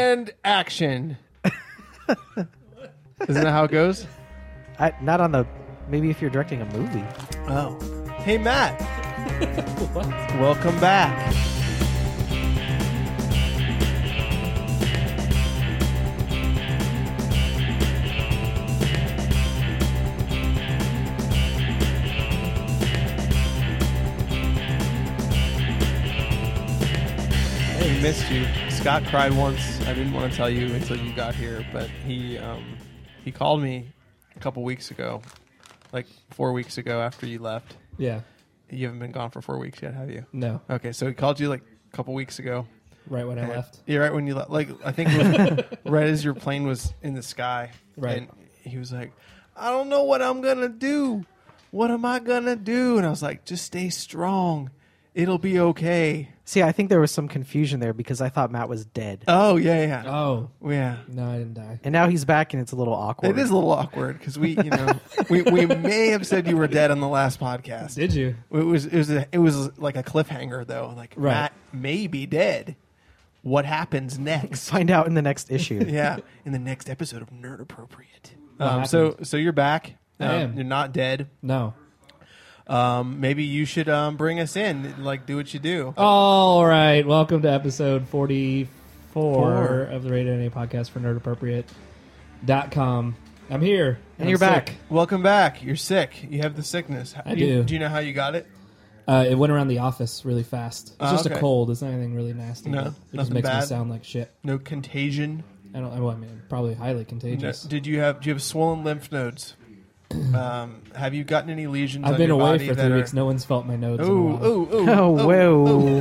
And action. Isn't that how it goes? Not on the... Maybe if you're directing a movie. Oh. Hey, Matt. What? Welcome back. I missed you. Scott cried once. I didn't want to tell you until you got here, but he called me a couple weeks ago, like 4 weeks ago after you left. Yeah. You haven't been gone for 4 weeks yet, have you? No. Okay, so he called you like a couple weeks ago. Right when I left. Yeah, right when you left. Like, I think it was right as your plane was in the sky. Right. And he was like, I don't know what I'm going to do. What am I going to do? And I was like, just stay strong. It'll be okay. See, I think there was some confusion there because I thought Matt was dead. Oh, yeah. Oh. Yeah. No, I didn't die. And now he's back and it's a little awkward. It is a little awkward because we may have said you were dead on the last podcast. Did you? It was like a cliffhanger though. Like, Right. Matt may be dead. What happens next? Find out in the next issue. Yeah, in the next episode of Nerd Appropriate. What So happened? you're back. I am. You're not dead. No. Maybe you should bring us in. Like, do what you do. All right. Welcome to episode 44 Four. of the Rated NA podcast for nerdappropriate.com. I'm here. And you're I'm back. sick. Welcome back. You're sick. You have the sickness. I do. Do you know how you got it? It went around the office really fast. It's just okay. a cold. It's not anything really nasty. No, but it just nothing makes me bad? sound like shit. No contagion. I mean, probably highly contagious. No, do you have swollen lymph nodes? Have you gotten any lesions? I've on been your away body for that 3 are- weeks. No one's felt my nodes in a Ooh, while. ooh, ooh, Oh, ooh, whoa.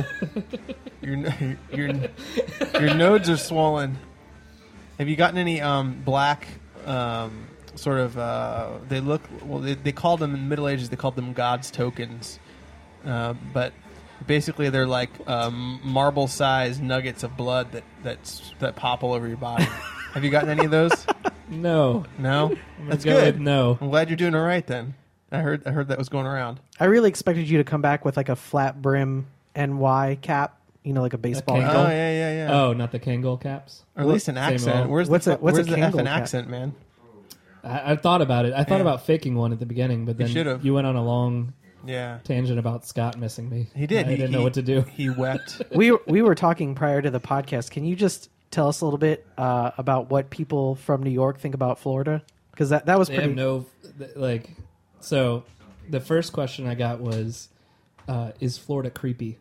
ooh. Your nodes are swollen. Have you gotten any black sort of? They look well. They called them in the Middle Ages. They called them God's tokens, but basically they're like marble-sized nuggets of blood that pop all over your body. Have you gotten any of those? No. No, I'm that's gonna go good. with no. I'm glad you're doing all right then. I heard that was going around. I really expected you to come back with like a flat brim NY cap, like a baseball Kangol? cap. Oh yeah. Oh, not the Kangol caps? Or at least an Same accent. old. Where's What's the a Kangol effing cap? accent, man? I thought about it. I thought Yeah. about faking one at the beginning, but then should've. you went on a long Yeah, tangent about Scott missing me. he did. I He didn't know what to do. He wept. We were talking prior to the podcast. Can you just tell us a little bit about what people from New York think about Florida? Because that was They pretty... have no like. So, the first question I got was, "Is Florida creepy?"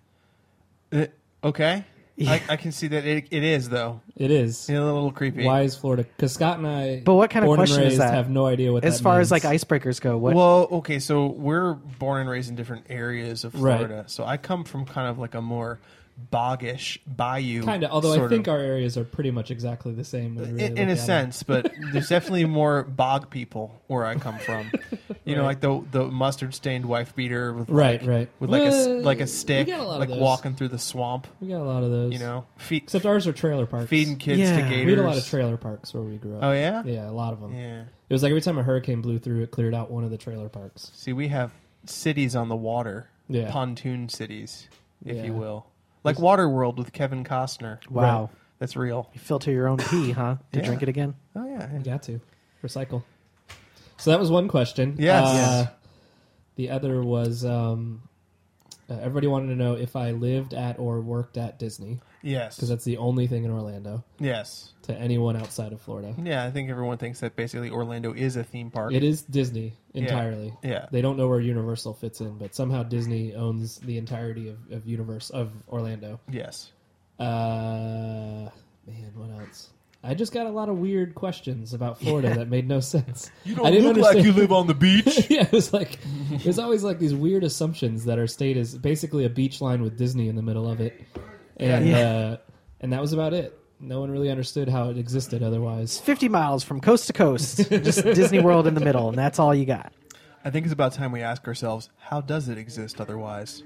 Okay, Yeah. I can see that it is though. It is. It's a little creepy. Why is Florida? Because Scott and I, But what kind of born and question is raised, that? have no idea what as that far means. as like icebreakers go, what... Well, okay, so we're born and raised in different areas of Right. Florida. So I come from kind of like a more boggish bayou. Kind of, although I sort think of. our areas are pretty much exactly the same. When you really in look a at sense, but there's definitely more bog people where I come from. You know, like the mustard stained wife beater with Right, like, right. with like Well, like a we stick, got a lot of like those. walking through the swamp. it. We got a lot of those. You know, except ours are trailer parks. feeding kids Yeah. to We gators. We had a lot of trailer parks where we grew up. Oh yeah, Yeah, a lot of them. yeah. It was like every time a hurricane blew through, it cleared out one of the trailer parks. See, we have cities on the water, Yeah. pontoon cities, if Yeah. you will, like Waterworld with Kevin Costner. Wow. Right. That's real. You filter your own pee, huh? To Yeah. drink it again? Oh yeah, You got to recycle. So that was one question. Yes. Yes. The other was everybody wanted to know if I lived at or worked at Disney, yes, because that's the only thing in Orlando yes, to anyone outside of Florida. yeah. I think everyone thinks that basically Orlando is a theme park. It is Disney entirely. Yeah. They don't know where Universal fits in, but somehow Disney owns the entirety of Orlando. Yes. Man, what else? I just got a lot of weird questions about Florida that made no sense. You I didn't understand. live on the beach. Yeah, it was like there's always like these weird assumptions that our state is basically a beach line with Disney in the middle of it, and and that was about it. No one really understood how it existed otherwise. 50 miles from coast to coast. Just Disney World in the middle, and that's all you got. I think it's about time we ask ourselves, how does it exist otherwise?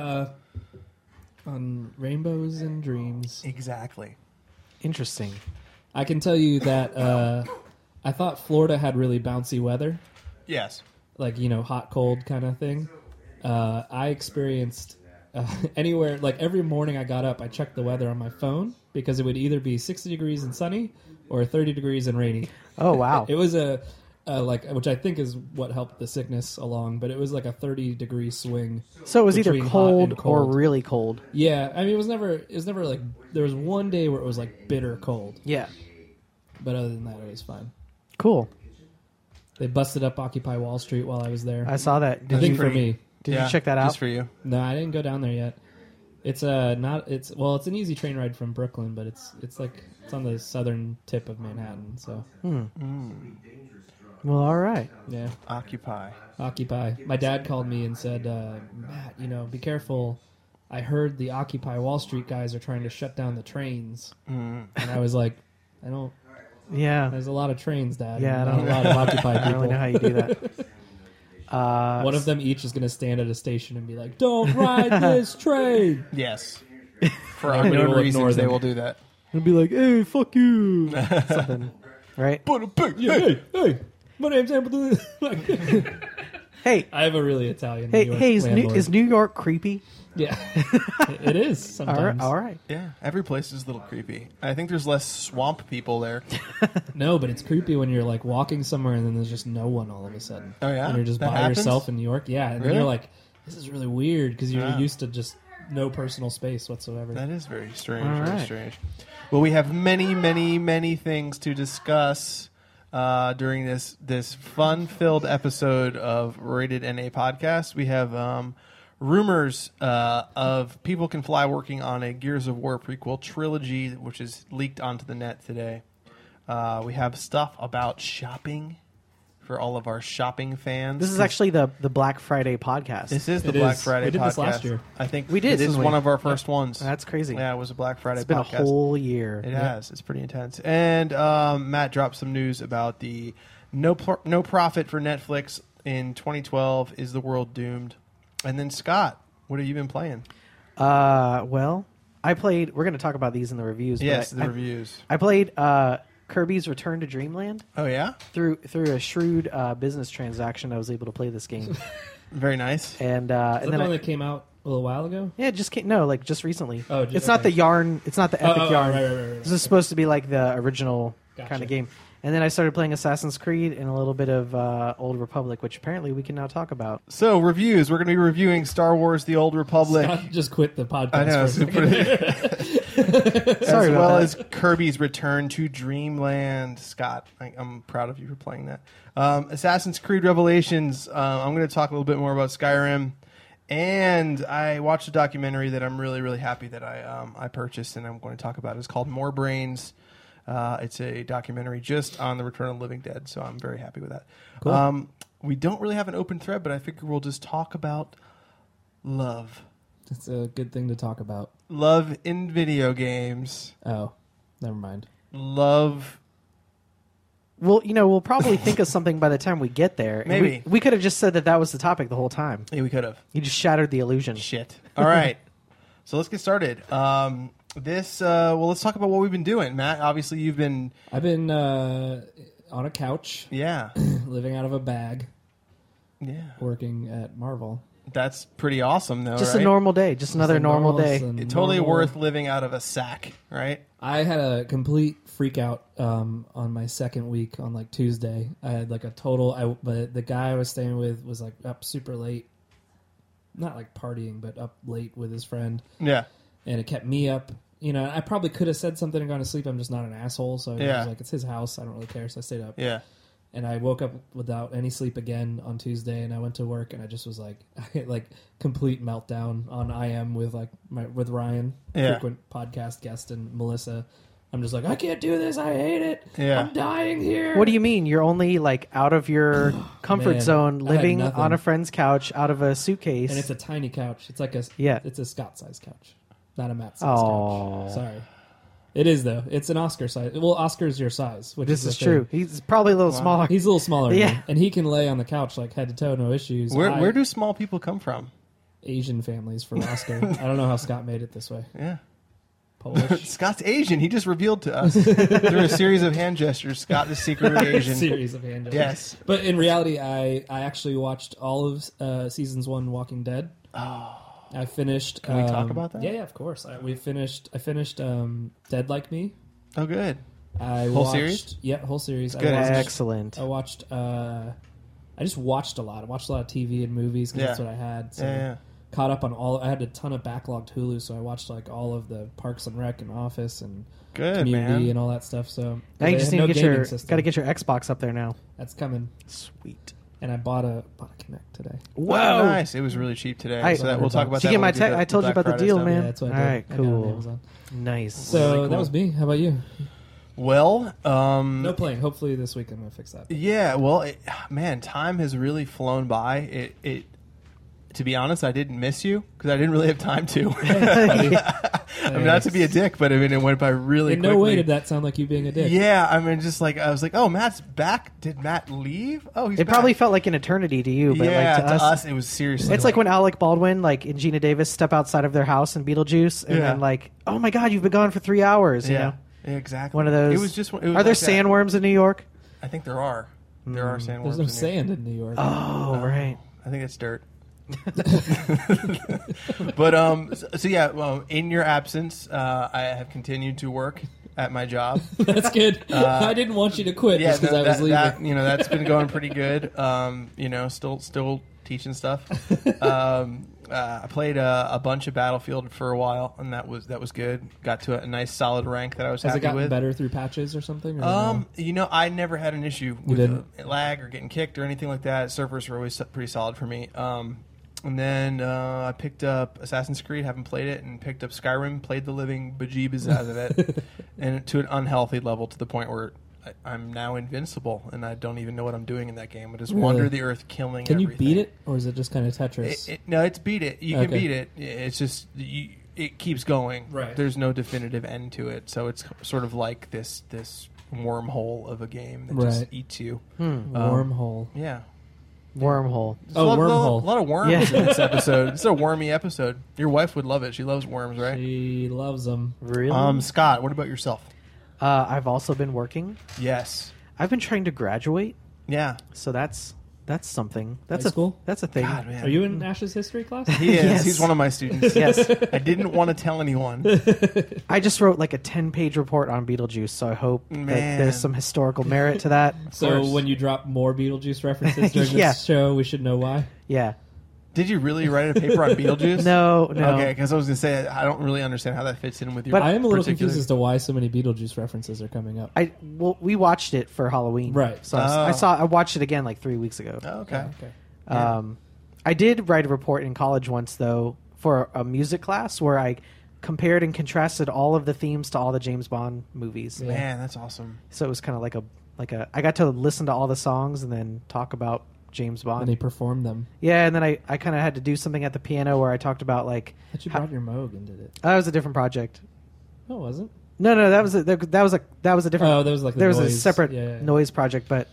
On rainbows and dreams. Exactly. Interesting. I can tell you that I thought Florida had really bouncy weather, Yes. like hot cold kind of thing. I experienced anywhere, like every morning I got up, I checked the weather on my phone because it would either be 60 degrees and sunny or 30 degrees and rainy. Oh wow. It was which I think is what helped the sickness along, but it was like a 30-degree swing. So it was either between hot cold and or really cold. Yeah, I mean, it was never like, there was one day where it was like bitter cold, Yeah. but other than that, it was fine. Cool. They busted up Occupy Wall Street while I was there. I saw that. I Did think you for me. did you check that out? Just for you. No, I didn't go down there yet. It's it's an easy train ride from Brooklyn, but it's on the southern tip of Manhattan, so Well, all right. yeah. Occupy. Occupy. My dad called me and said, Matt, be careful. I heard the Occupy Wall Street guys are trying to shut down the trains. And I was like, Yeah. there's a lot of trains, Dad. Yeah, Not a lot of Occupy I don't people. really know how you do that. One of them each is going to stand at a station and be like, don't ride this train. Yes. For Everybody unknown will ignore reasons, they them. will do that. It'll be like, hey, fuck you. Something. Right? Yeah, hey, my name's Hamilton. Hey. I have a really Italian Hey, New York hey, landlord. is New York creepy? Yeah, it is sometimes. All right. Yeah, every place is a little creepy. I think there's less swamp people there. No, but it's creepy when you're like walking somewhere and then there's just no one all of a sudden. Oh, yeah? And you're just That by happens? yourself in New York. Yeah, and then Really? you're like, this is really weird because you're Yeah. used to just no personal space whatsoever. That is very strange. All Very right. strange. Well, we have many, many, many things to discuss during this fun-filled episode of Rated NA Podcast. We have rumors of People Can Fly working on a Gears of War prequel trilogy, which is leaked onto the net today. We have stuff about shopping for all of our shopping fans. This is actually the Black Friday podcast. This is the It Black is. Friday We did podcast. this last year. I think We did, This is didn't we? one of our first ones. That's crazy. Yeah, it was a Black Friday It's been podcast. a whole year. It has. It's pretty intense. And Matt dropped some news about the no profit for Netflix in 2012. Is the world doomed? And then Scott, what have you been playing? Well, I played. We're going to talk about these in the reviews. Yes, but the reviews. I played Kirby's Return to Dreamland Oh yeah, through a shrewd business transaction. I was able to play this game, very nice. and Is that and the then one that came out a little while ago? it just came, just recently. Oh, it's not the yarn. It's not the epic yarn. Right. This is supposed to be like the original Gotcha. kind of game. And then I started playing Assassin's Creed and a little bit of Old Republic, which apparently we can now talk about. So reviews. We're going to be reviewing Star Wars: The Old Republic. Scott just quit the podcast. I know. For a second. As Sorry about well that. as Kirby's Return to Dreamland. Scott, I'm proud of you for playing that. Assassin's Creed Revelations. I'm going to talk a little bit more about Skyrim. And I watched a documentary that I'm really, really happy that I purchased, and I'm going to talk about. It's called More Brains. It's a documentary just on the Return of the Living Dead, so I'm very happy with that. Cool. We don't really have an open thread, but I figure we'll just talk about love. It's a good thing to talk about. Love in video games. Oh, never mind. Love. Well, we'll probably think of something by the time we get there. And Maybe. we could have just said that was the topic the whole time. Yeah, we could have. You just shattered the illusion. Shit. All right. So let's get started. Let's talk about what we've been doing. Matt, obviously you've been, I've been on a couch, yeah. living out of a bag, Yeah. working at Marvel. That's pretty awesome, though, Just right? a normal day. Just another Just a normal normal- day. it's a Totally normal- worth living out of a sack, right? I had a complete freak out on my second week on like Tuesday. I had like a total. But the guy I was staying with was like up super late, not like partying, but up late with his friend, Yeah. and it kept me up. I probably could have said something and gone to sleep. I'm just not an asshole, so I Yeah. was like, it's his house. I don't really care, so I stayed up. Yeah. And I woke up without any sleep again on Tuesday, and I went to work, and I just was like, I hit like complete meltdown on IM with like with Ryan, Yeah. frequent podcast guest, and Melissa. I'm just like, I can't do this. I hate it. Yeah. I'm dying here. What do you mean? You're only like out of your comfort Man, zone, I had living nothing. on a friend's couch, out of a suitcase. And it's a tiny couch. It's like it's a Scott size couch, not a Matt size Aw. couch. Sorry. It is though. It's an Oscar size. Well, Oscar's your size, which This is is the true. thing. He's probably a little smaller. He's a little smaller, than Yeah. me, and he can lay on the couch like head to toe, no issues. Where do small people come from? Asian families for Oscar? I don't know how Scott made it this way. Yeah. Polish. Scott's Asian. He just revealed to us through a series of hand gestures. Scott is secretly Asian. Series of hand gestures. Yes. But in reality, I actually watched all of seasons 1 Walking Dead. I finished. Can we talk about that? Yeah, of course. I finished Dead Like Me. Oh, good. I Whole watched, series? Yeah, whole series. Good. Excellent. I watched. I just watched a lot. I watched a lot of TV and movies because that's what I had. So Yeah. caught up on all. I had a ton of backlogged Hulu, so I watched like all of the Parks and Rec and Office and Good, Community man. and all that stuff. So Now you they just had need to no get gaming your system. got to get your Xbox up there now. That's coming. Sweet. And I bought a Kinect today. Oh, nice. It was really cheap today. So that we'll talk about Did that. you get my when we do I told you Black about the Friday deal, stuff. man. Yeah, that's what I All did. right, I got it on cool. Amazon. Nice. So Really cool. that was me. How about you? Well, No playing. Hopefully this week I'm gonna fix that. yeah. Well, man, time has really flown by. It. To be honest, I didn't miss you because I didn't really have time to. I mean, not to be a dick, but I mean, it went by really In quickly. no way did that sound like you being a dick. Yeah, I mean, just like I was like, oh, Matt's back. Did Matt leave? Oh, he's It back. probably felt like an eternity to you, but yeah, like to us, it was seriously. it's like when Alec Baldwin, like and Gina Davis, step outside of their house in Beetlejuice, and Yeah. then like, oh my God, you've been gone for 3 hours. You yeah, know, exactly. one of those. It was just. It was Are there like that. sandworms in New York? I think there are. There are sandworms. There's no in sand in New York. Oh, right. I think it's dirt. But so yeah, in your absence, I have continued to work at my job. That's good. I didn't want you to quit just because I was leaving. That, that's been going pretty good. Still teaching stuff. I played a bunch of Battlefield for a while, and that was good. Got to a nice solid rank that I was Has it happy gotten with. better through patches or something? Or no? I never had an issue with didn't? lag or getting kicked or anything like that. Servers were always pretty solid for me. And then I picked up Assassin's Creed, haven't played it, and picked up Skyrim, played the living bejeebus out of it, and to an unhealthy level to the point where I'm now invincible, and I don't even know what I'm doing in that game. I just Really? wander the earth killing Can everything. you beat it, or is it just kind of Tetris? No, it's beat it. You can Okay. beat it. It's just it keeps going. Right. There's no definitive end to it, so it's sort of like this wormhole of a game that just Right. eats you. Wormhole. Yeah. Wormhole. Oh, wormhole. A lot of worms Yeah. in this episode. It's a wormy episode. Your wife would love it. She loves worms, right? She loves them. Really? Scott, what about yourself? I've also been working. Yes. I've been trying to graduate, Yeah. so that's something. That's High a school? That's a thing. God, man. Are you in Ash's history class? He is. Yes. He's one of my students. Yes. I didn't want to tell anyone. I just wrote like a 10-page report on Beetlejuice, so I hope Man. that there's some historical merit to that. So course. when you drop more Beetlejuice references during Yeah. this show, we should know why. Yeah. Did you really write a paper on Beetlejuice? No. Okay, because I was going to say, I don't really understand how that fits in with your But I am a little particular- confused as to why so many Beetlejuice references are coming up. We watched it for Halloween. Right. So Oh. I watched it again like 3 weeks ago. Oh, okay. Okay. Yeah. I did write a report in college once though for a music class where I compared and contrasted all of the themes to all the James Bond movies. Yeah. Man, that's awesome. So it was kind of like a I got to listen to all the songs and then talk about James Bond. And he performed them. Yeah, and then I kind of had to do something at the piano where I talked about like But you brought your Moog and did it. that was a different project. No, it wasn't. No, that was a different. Oh, that was like the there was a noise. separate Yeah. noise project, but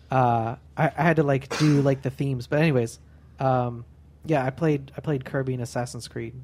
I had to like do like the themes. But anyways, yeah, I played Kirby and Assassin's Creed,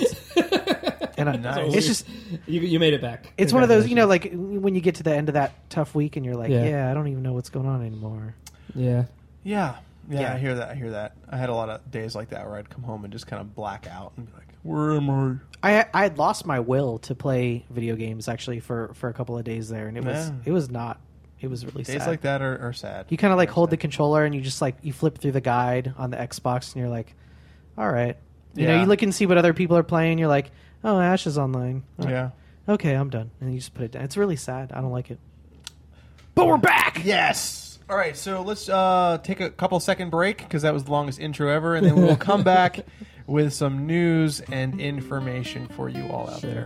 and Nice. it's just You made it back. it's one of those, you know, like when you get to the end of that tough week and you're like, Yeah. yeah, I don't even know what's going on anymore. Yeah. Yeah. Yeah, Yeah. I hear that. I had a lot of days like that where I'd come home and just kind of black out and be like, where am I? I had lost my will to play video games actually for a couple of days there, and it Yeah. was really Days sad. like that are sad. You kind of like They're hold the sad. controller and you just like you flip through the guide on the Xbox and you're like, all right, you know, Yeah. you look and see what other people are playing. You're like, oh, Ash is online. Oh, Yeah. okay, I'm done, and you just put it down. It's really sad. I don't like it. But we're back. Yes. All right, so let's take a couple second break because that was the longest intro ever, and then we will come back with some news and information for you all out there.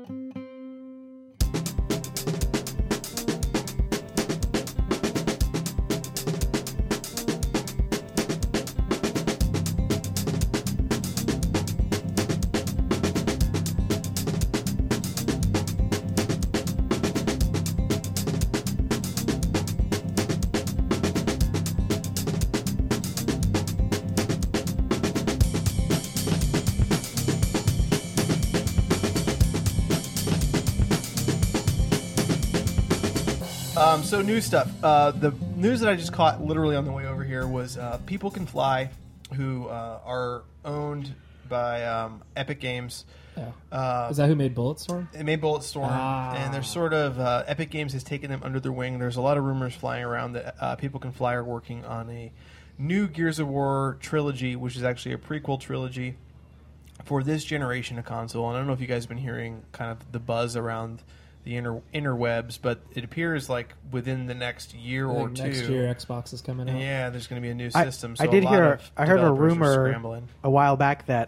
So new stuff. The news that I just caught literally on the way over here was People Can Fly, who are owned by Epic Games. Yeah. Is that who made Bulletstorm? It made Bulletstorm, and they're sort of Epic Games has taken them under their wing. There's a lot of rumors flying around that People Can Fly are working on a new Gears of War trilogy, which is actually a prequel trilogy for this generation of console. And I don't know if you guys have been hearing kind of the buzz around the interwebs, but it appears like within the next year or two. Next year, Xbox is coming out. Yeah, there's going to be a new system. I heard a rumor a while back that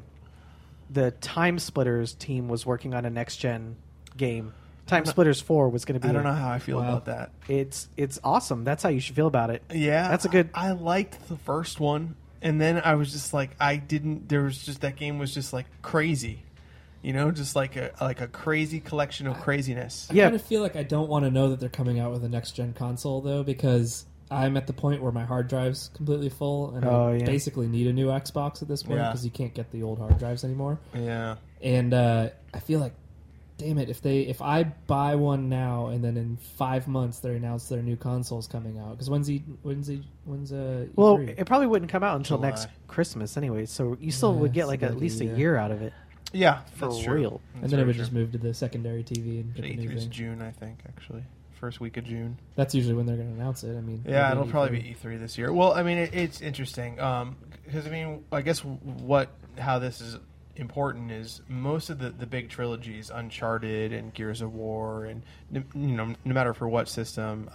the Time Splitters team was working on a next gen game. Time Splitters 4 was going to be. I don't know how I feel about that. It's awesome. That's how you should feel about it. Yeah, that's a good. I liked the first one, and then I was just like, There was just that game was just like crazy. You know, just like a crazy collection of craziness. I kind of feel like I don't want to know that they're coming out with a next gen console though, because I'm at the point where my hard drive's completely full, and I basically need a new Xbox at this point because you can't get the old hard drives anymore. Yeah, and I feel like, damn it, if I buy one now and then in 5 months they announce their new console's coming out, because when's E3? Well, it probably wouldn't come out until next Christmas anyway, so you still would get like at least a year out of it. Yeah, for real. And then it would just move to the secondary TV and get the new thing. June, I think, actually. First week of June. That's usually when they're going to announce it. I mean, yeah, it'll probably be E3 this year. Well, I mean, it's interesting because I mean, I guess how this is important is most of the big trilogies, Uncharted and Gears of War, and no matter for what system,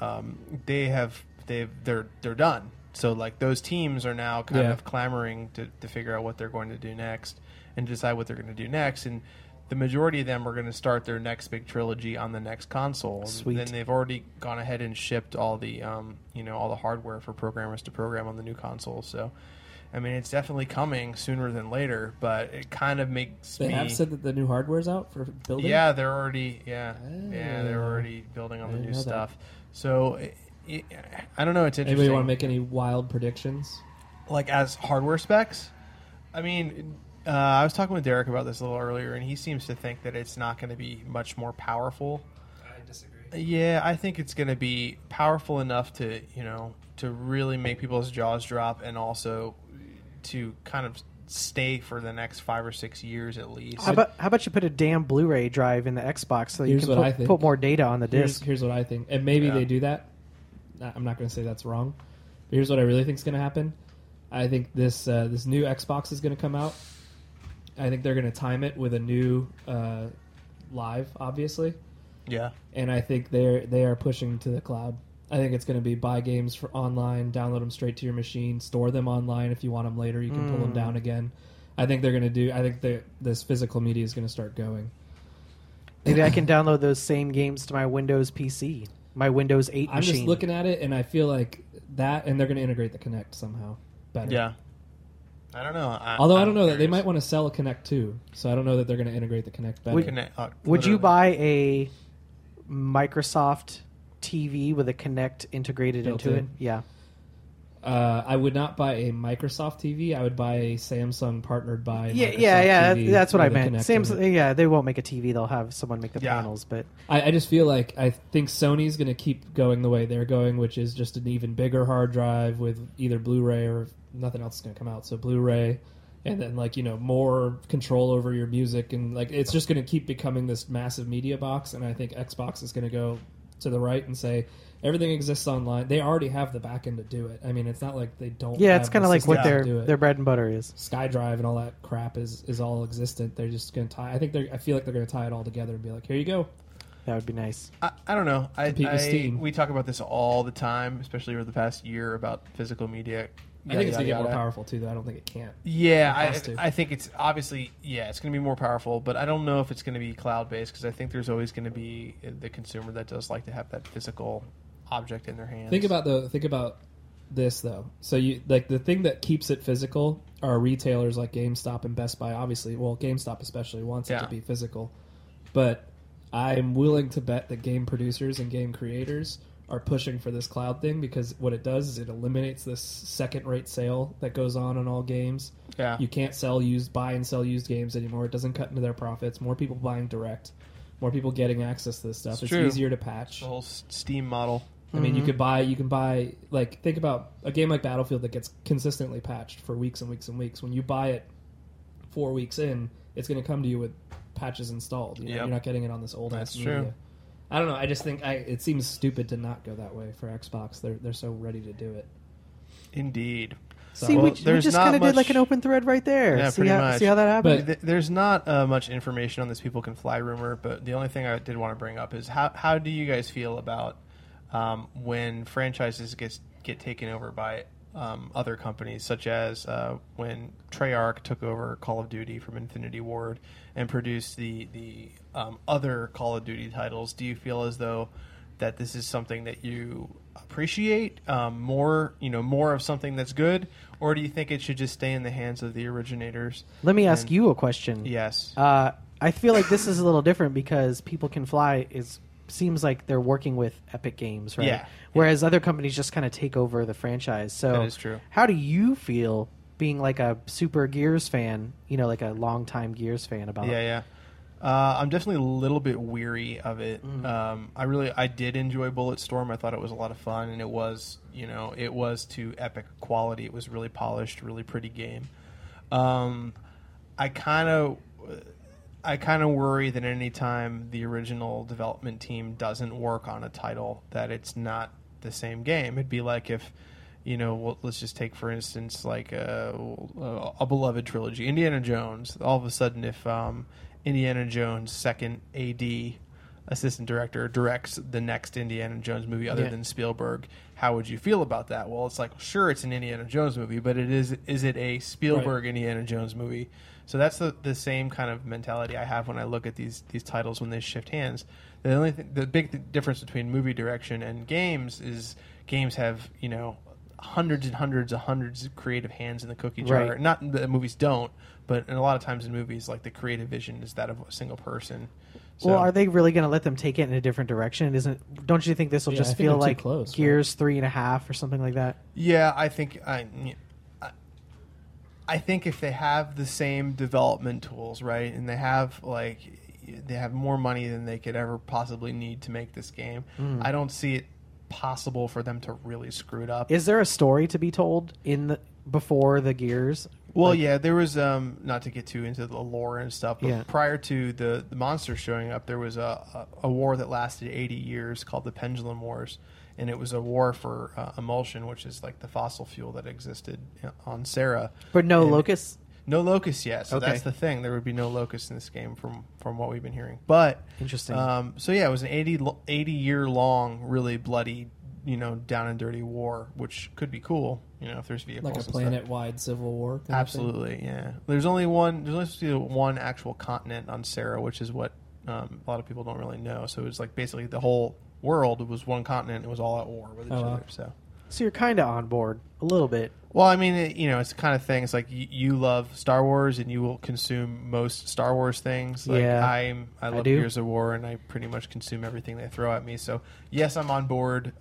they're done. So like those teams are now kind of clamoring to figure out what they're going to do next and decide what they're going to do next. And the majority of them are going to start their next big trilogy on the next console. Sweet. And then they've already gone ahead and shipped all the all the hardware for programmers to program on the new console. So, I mean, it's definitely coming sooner than later. But it kind of makes They have said that the new hardware's out for building. Yeah, they're already they're already building on the new stuff. So, I don't know. It's interesting. Anybody want to make any wild predictions? Like as hardware specs? I mean. I was talking with Derek about this a little earlier, and he seems to think that it's not going to be much more powerful. I disagree. Yeah, I think it's going to be powerful enough to really make people's jaws drop, and also to kind of stay for the next 5 or 6 years at least. How about you put a damn Blu-ray drive in the Xbox so you can put more data on the disc? Here's what I think, and maybe they do that. I'm not going to say that's wrong. But here's what I really think is going to happen. I think this new Xbox is going to come out. I think they're going to time it with a new live, obviously. Yeah. And I think they are pushing to the cloud. I think it's going to be buy games for online, download them straight to your machine, store them online if you want them later. You can pull them down again. I think they're going to do. I think this physical media is going to start going. Maybe I can download those same games to my Windows PC, my Windows 8 machine. I'm just looking at it, and I feel like that, and they're going to integrate the Kinect somehow better. Yeah. I don't know. I don't know that they might want to sell a Kinect too, so I don't know that they're going to integrate the Kinect better. Would you buy a Microsoft TV with a Kinect integrated into it? Yeah. I would not buy a Microsoft TV. I would buy a Samsung partnered by Microsoft TV. That's what I meant. Samsung, they won't make a TV. They'll have someone make the panels. But I just feel like I think Sony's going to keep going the way they're going, which is just an even bigger hard drive with either Blu-ray or nothing else is going to come out. So Blu-ray, and then more control over your music, and it's just going to keep becoming this massive media box. And I think Xbox is going to go to the right and say everything exists online. They already have the back end to do it. I mean, it's not like they don't. Yeah, it's kind of like what their bread and butter is. SkyDrive and all that crap is all existent. They're just going to tie. I feel like they're going to tie it all together and be like, here you go. That would be nice. I don't know. We talk about this all the time, especially over the past year about physical media. I think it's going to get more powerful too, though. I don't think it can't. Yeah, I think it's obviously, it's going to be more powerful, but I don't know if it's going to be cloud-based because I think there's always going to be the consumer that does like to have that physical object in their hands. Think about this, though. So the thing that keeps it physical are retailers like GameStop and Best Buy, obviously. Well, GameStop especially wants it to be physical. But I'm willing to bet that game producers and game creators are pushing for this cloud thing because what it does is it eliminates this second-rate sale that goes on all games. Yeah. You can't buy and sell used games anymore. It doesn't cut into their profits. More people buying direct. More people getting access to this stuff. It's easier to patch. The whole Steam model. I mean, you can buy, think about a game like Battlefield that gets consistently patched for weeks and weeks and weeks. When you buy it 4 weeks in, it's going to come to you with patches installed. You know? Yep. You're not getting it on this old That's ass true. media. I don't know. I just think it seems stupid to not go that way for Xbox. They're so ready to do it. Indeed. See, Well, we there's just not kind of did much- like an open thread right there. Yeah, see pretty how, much. See how that happened? There's not much information on this people can fly rumor, but the only thing I did want to bring up is how do you guys feel about when franchises get taken over by other companies, such as when Treyarch took over Call of Duty from Infinity Ward and produced the other Call of Duty titles? Do you feel as though that this is something that you appreciate more of something that's good, or do you think it should just stay in the hands of the originators? Let me ask And- you a question. Yes. I feel like this is a little different because People Can Fly seems like they're working with Epic Games, right? Yeah. Whereas other companies just kind of take over the franchise. So That is true. How do you feel being like a super Gears fan, like a longtime Gears fan about Yeah. I'm definitely a little bit weary of it. I did enjoy Bulletstorm. I thought it was a lot of fun, and it was to epic quality. It was really polished, really pretty game. I kind of worry that any time the original development team doesn't work on a title, that it's not the same game. It'd be like if, let's just take for instance like a beloved trilogy, Indiana Jones. All of a sudden, if Indiana Jones' second AD, assistant director, directs the next Indiana Jones movie other than Spielberg, how would you feel about that? Well, it's like, sure, it's an Indiana Jones movie, but is it a Spielberg Indiana Jones movie? So that's the same kind of mentality I have when I look at these titles when they shift hands. The big difference between movie direction and games is games have hundreds and hundreds of creative hands in the cookie jar. Right. Not that movies don't, but a lot of times in movies, like the creative vision is that of a single person. So, Well, are they really going to let them take it in a different direction? Don't you think this will Yeah, I just think feel they're too like close, Gears 3.5 or something like that? yeah, I think if they have the same development tools, right, and they have more money than they could ever possibly need to make this game, I don't see it possible for them to really screw it up. Is there a story to be told before the Gears? Well, yeah, there was not to get too into the lore and stuff, but prior to the monsters showing up, there was a war that lasted 80 years called the Pendulum Wars, and it was a war for emulsion, which is like the fossil fuel that existed on Sarah. But no And- locusts? No locusts yet, so Okay. that's the thing. There would be no locusts in this game from what we've been hearing. But Interesting. so yeah, it was an 80 year long, really bloody, down and dirty war, which could be cool. If there's vehicles, Like a and stuff. planet-wide civil war. Kind of thing. Absolutely, yeah. There's only supposed to be one actual continent on Sarah, which is what a lot of people don't really know. So it's like basically the whole world was one continent. It was all at war with each other. So. So you're kind of on board a little bit. Well, I mean, it's the kind of thing. It's like you love Star Wars, and you will consume most Star Wars things. Like Yeah, I love do. Gears of War, and I pretty much consume everything they throw at me. So yes, I'm on board.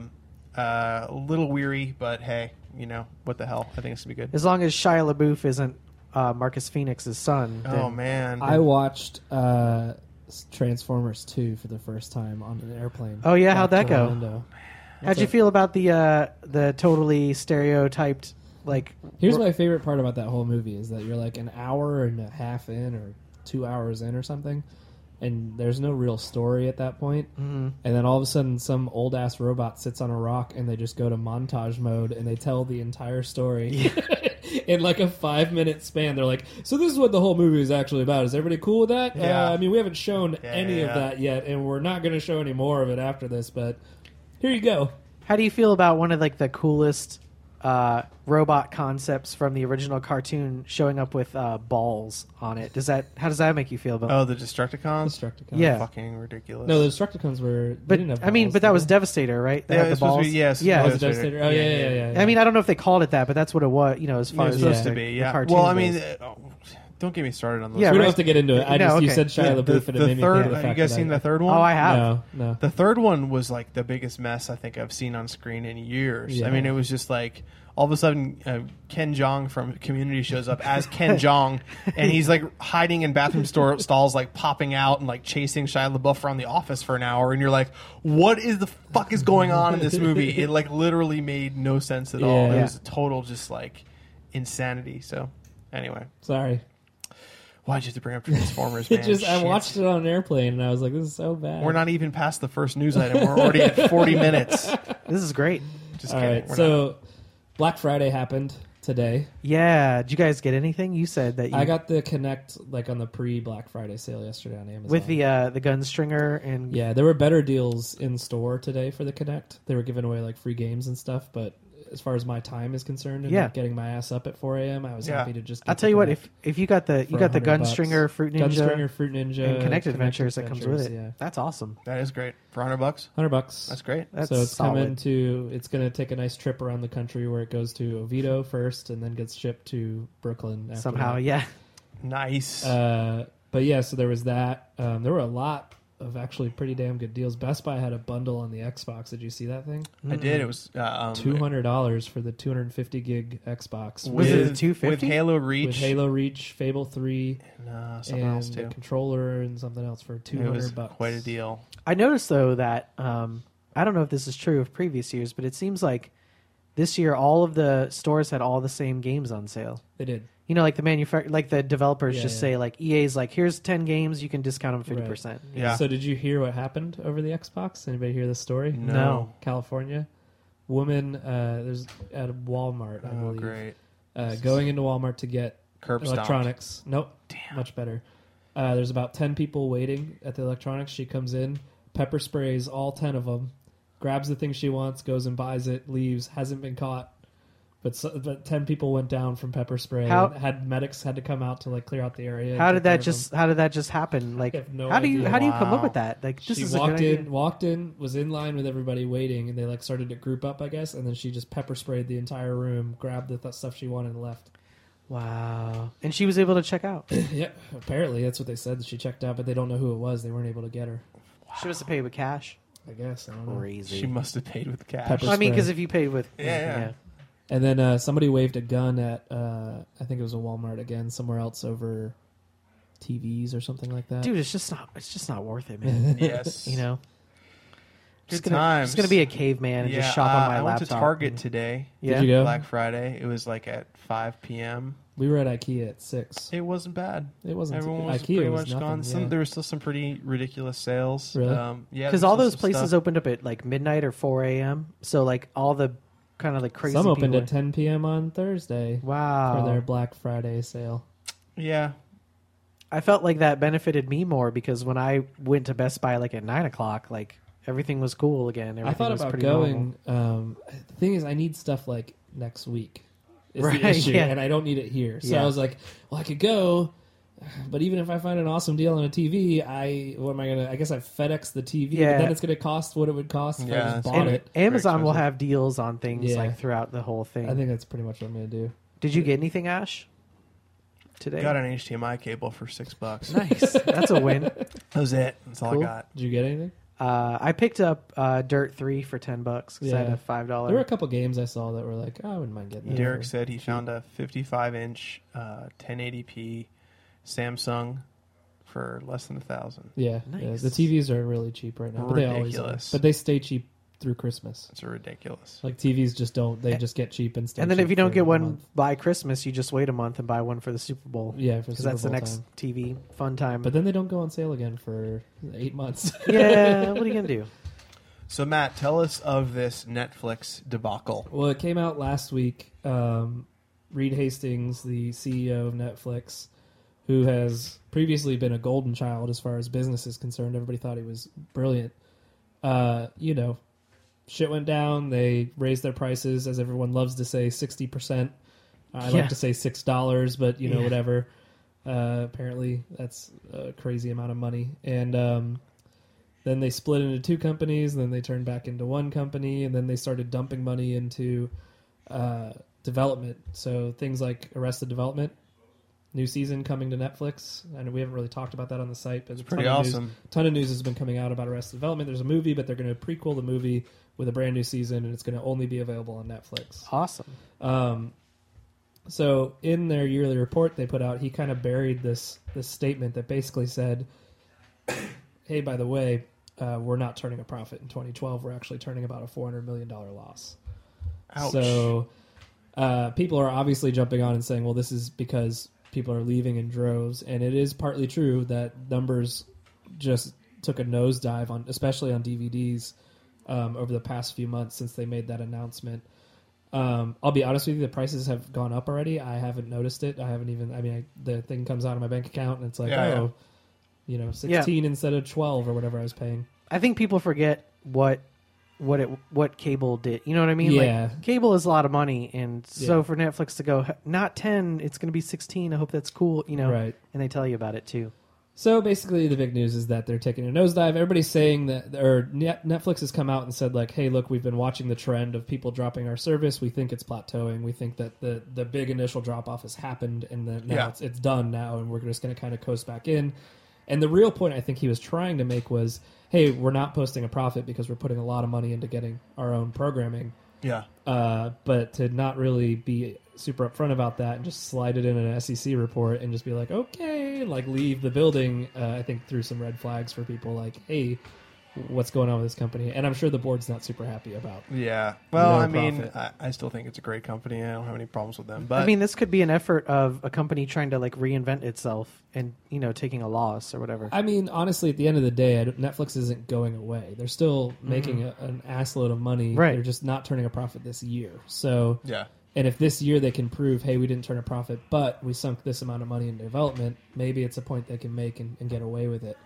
A little weary, but hey, what the hell? I think it's gonna be good. As long as Shia LaBeouf isn't Marcus Phoenix's son. Oh then- man, I watched Transformers 2 for the first time on an airplane. Oh, yeah? How'd back that to go? Orlando. How'd you feel about the totally stereotyped, like... Here's my favorite part about that whole movie is that you're like an hour and a half in or 2 hours in or something, and there's no real story at that point. Mhm. And then all of a sudden some old-ass robot sits on a rock and they just go to montage mode and they tell the entire story. In like a 5-minute span. They're like, so this is what the whole movie is actually about. Is everybody cool with that? Yeah. I mean, we haven't shown any Yeah. of that yet, and we're not going to show any more of it after this, but here you go. How do you feel about one of like the coolest robot concepts from the original cartoon showing up with balls on it? How does that make you feel about? Oh, the Destructicons? Destructicons. Yeah. Fucking ridiculous. No, the Destructicons were... they But didn't have I mean, balls, but that did was they? Devastator, right? They Yeah, had the it's supposed to balls. be- yes, yeah. Oh, the Devastator. Oh, yeah. I mean, I don't know if they called it that, but that's what it was. As far It's as supposed the, to be, the yeah. cartoon Well, I goes. mean, don't get me started on those. Yeah, we right. don't have to get into it. I No, just, you okay. said Shia LaBeouf and it made me third, think of the you fact guys that seen I- the third one? Oh, I have. No. The third one was like the biggest mess I think I've seen on screen in years. Yeah. I mean, it was just like all of a sudden Ken Jeong from Community shows up as Ken Jeong, and he's like hiding in bathroom stalls, like popping out and like chasing Shia LaBeouf around the office for an hour, and you're like, what is the fuck is going on in this movie? It like literally made no sense at all. It Yeah. was a total just like insanity. So anyway. Sorry. Why'd you have to bring up Transformers, It man? just I Shit. watched it on an airplane and I was like, this is so bad. We're not even past the first news item. We're already at 40 minutes. This is great. Just All kidding. right, We're so Black Friday happened today. Yeah. Did you guys get anything? You said that you I got the Connect like on the pre-Black Friday sale yesterday on Amazon. with the gun stringer and Yeah, there were better deals in store today for the Connect. They were giving away like free games and stuff, but as far as my time is concerned and Yeah. not getting my ass up at 4 a.m., I was Yeah. happy to just get I'll the tell you what, Connect if you got the for $100 gun stringer, Fruit Ninja, Gunstringer, Fruit Ninja, and Connect Adventures that comes with it, Yeah. that's awesome. That is great. For $100? $100. That's great. That's so it's solid. coming to. It's going to take a nice trip around the country where it goes to Oviedo first, and then gets shipped to Brooklyn. After Somehow, that. yeah. Nice. But yeah, so there was that. There were a lot of actually pretty damn good deals. Best Buy had a bundle on the Xbox. Did you see that thing? I did. It was $200 for the 250 gig Xbox Was it with, $250? with Halo Reach. with Halo Reach, Fable 3, and something and else the too. controller and something else for It $200. was quite a deal. I noticed though that I don't know if this is true of previous years, but it seems like this year all of the stores had all the same games on sale. They did. You know, like the developers Yeah, just yeah. say like EA's like, here's 10 games, you can discount them 50%. Yeah. So did you hear what happened over the Xbox? Anybody hear this story? No. California woman, there's at a Walmart, I Oh, believe, great. going into Walmart to get Curb stomped. electronics. Nope. Damn. Much better. There's about 10 people waiting at the electronics. She comes in, pepper sprays all 10 of them, grabs the thing she wants, goes and buys it, leaves, hasn't been caught. But 10 people went down from pepper spray. How- Had medics had to come out to like clear out the area. and How take did care that of just them. how did that just happen? Like I have no how do you idea. how do you come up Wow. with that? Like this She is a good walked idea. in, was in line with everybody waiting, and they like started to group up, I guess, and then she just pepper sprayed the entire room, grabbed the stuff she wanted, and left. Wow. And she was able to check out. Yep, apparently that's what they said. That she checked out, but they don't know who it was. They weren't able to get her. She must have paid with cash. I guess I don't know. Crazy. She must have paid with cash. Pepper- I mean, spray. because if you paid with Yeah. And then somebody waved a gun at I think it was a Walmart again, somewhere else over TVs or something like that. dude, it's just not worth it, man. Yes. You know, Good just times. gonna be a caveman and Yeah, just shop on my I went laptop. to Target today. Yeah. Did you go? Black Friday. It was like at 5 p.m. We were at IKEA at 6. It wasn't bad. It wasn't. Everyone was IKEA pretty was much nothing, gone. yeah. There were still some pretty ridiculous sales. Really? Yeah. Because all there's those still some places stuff. opened up at like midnight or 4 a.m. So like all the kind of like crazy. Some opened people at 10 p.m. on Thursday Wow. for their Black Friday sale. Yeah. I felt like that benefited me more because when I went to Best Buy like at 9 o'clock, like everything was cool again. Everything I thought was about pretty going. normal. The thing is, I need stuff like next week. Is Right, the issue, yeah. and I don't need it here. So Yeah. I was like, well, I could go, but even if I find an awesome deal on a TV, what am I gonna? I guess I FedEx the TV, Yeah. but then it's gonna cost what it would cost if I Yeah, just it's bought And it. Amazon will expensive. have deals on things Yeah. like throughout the whole thing. I think that's pretty much what I'm gonna do. Did you get anything, Ash? Today? Got an HDMI cable for $6. Nice. That's a win. That was it. That's all Cool. I got. Did you get anything? I picked up Dirt 3 for $10 because I had Yeah. a $5. There were a couple games I saw that were like, oh, I wouldn't mind getting that. Derek for- said he found a 55-inch 1080p Samsung for less than $1,000. Yeah, Nice. yeah, the TVs are really cheap right now, but they always are. Ridiculous. But they stay cheap through Christmas. That's ridiculous. Like TVs just don't. They just get cheap and stay And then cheap if you don't for get a one month. by Christmas, you just wait a month and buy one for the Super Bowl. Yeah, for Because Super that's the Bowl next time. TV fun time. But then they don't go on sale again for 8 months. yeah, what are you going to do? So, Matt, tell us of this Netflix debacle. Well, it came out last week. Reed Hastings, the CEO of Netflix, who has previously been a golden child as far as business is concerned. Everybody thought he was brilliant. Shit went down. They raised their prices, as everyone loves to say, 60%. I Yeah. like to say $6, but Yeah. whatever. Apparently, that's a crazy amount of money. And then they split into two companies, and then they turned back into one company, and then they started dumping money into development. So things like Arrested Development, new season coming to Netflix. I know we haven't really talked about that on the site, but it's Pretty awesome. Ton of news has been coming out about Arrested Development. There's a movie, but they're going to prequel the movie with a brand new season, and it's going to only be available on Netflix. Awesome. So in their yearly report they put out, he kind of buried this statement that basically said, hey, by the way, we're not turning a profit in 2012. We're actually turning about a $400 million loss. Ouch. So people are obviously jumping on and saying, well, this is because people are leaving in droves, and it is partly true that numbers just took a nosedive on, especially on DVDs, over the past few months since they made that announcement. I'll be honest with you, the prices have gone up already. I haven't noticed it. I haven't even. I mean, the thing comes out of my bank account, and it's like, Yeah, you know, 16 instead of 12 or whatever I was paying. I think people forget what cable did. You know what I mean? Yeah. Like, cable is a lot of money, and so Yeah. for Netflix to go not 10, it's going to be 16. I hope that's cool. You know, Right. And they tell you about it too. So basically, the big news is that they're taking a nosedive. Everybody's saying that, or Netflix has come out and said, like, hey, look, we've been watching the trend of people dropping our service. We think it's plateauing. We think that the big initial drop off has happened, and that now it's done now, and we're just going to kind of coast back in. And the real point I think he was trying to make was, hey, we're not posting a profit because we're putting a lot of money into getting our own programming. Yeah. But to not really be super upfront about that and just slide it in an SEC report and just be like, okay, and like leave the building, I think threw some red flags for people like, hey, what's going on with this company? And I'm sure the board's not super happy about. Yeah. Well, No I mean, profit. I still think it's a great company. I don't have any problems with them. But I mean, this could be an effort of a company trying to like reinvent itself and, you know, taking a loss or whatever. I mean, honestly, at the end of the day, Netflix isn't going away. They're still making an assload of money. Right. They're just not turning a profit this year. So, yeah. and if this year they can prove, hey, we didn't turn a profit, but we sunk this amount of money in development, maybe it's a point they can make and get away with it.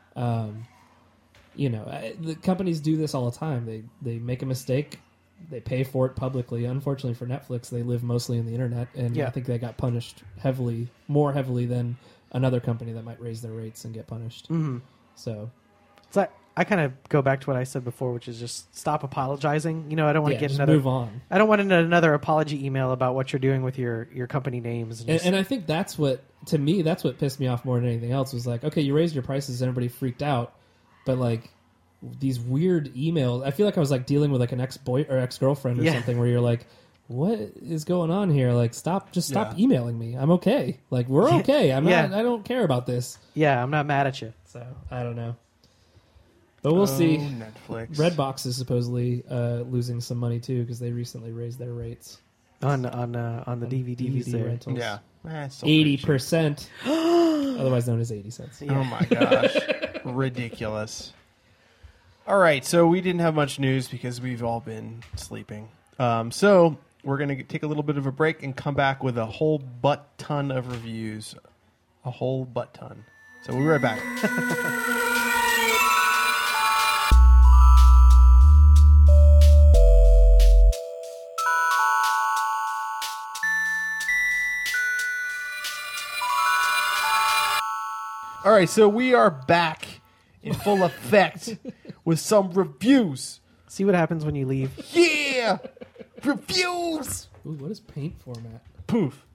You know, the companies do this all the time. They make a mistake, they pay for it publicly. Unfortunately for Netflix, they live mostly in the internet, and Yeah. I think they got punished more heavily than another company that might raise their rates and get punished. Mm-hmm. So, So I kind of go back to what I said before, which is just stop apologizing. You know, I don't want yeah, to get just another. move on. I don't want another apology email about what you're doing with your company names. And just, And I think that's what pissed me off more than anything else was like, okay, you raised your prices and everybody freaked out, but like these weird emails, I feel like I was like dealing with like an ex-boy or ex-girlfriend or Yeah. something where you're like, what is going on here? Like, stop Yeah. emailing me. I'm okay. Like, we're okay. I don't care about this. yeah, I'm not mad at you. So I don't know. But we'll see. Netflix. Redbox is supposedly losing some money too because they recently raised their rates. On the DVDs there. rentals. Yeah. It's still pretty cheap. 80%, otherwise known as 80 cents. Yeah. Oh my gosh. Ridiculous. All right, so we didn't have much news because we've all been sleeping. So we're going to take a little bit of a break and come back with a whole butt ton of reviews. A whole butt ton. So we'll be right back. All right, so we are back in full effect with some reviews. See what happens when you leave. Yeah! Reviews! Ooh, what is paint format? Poof.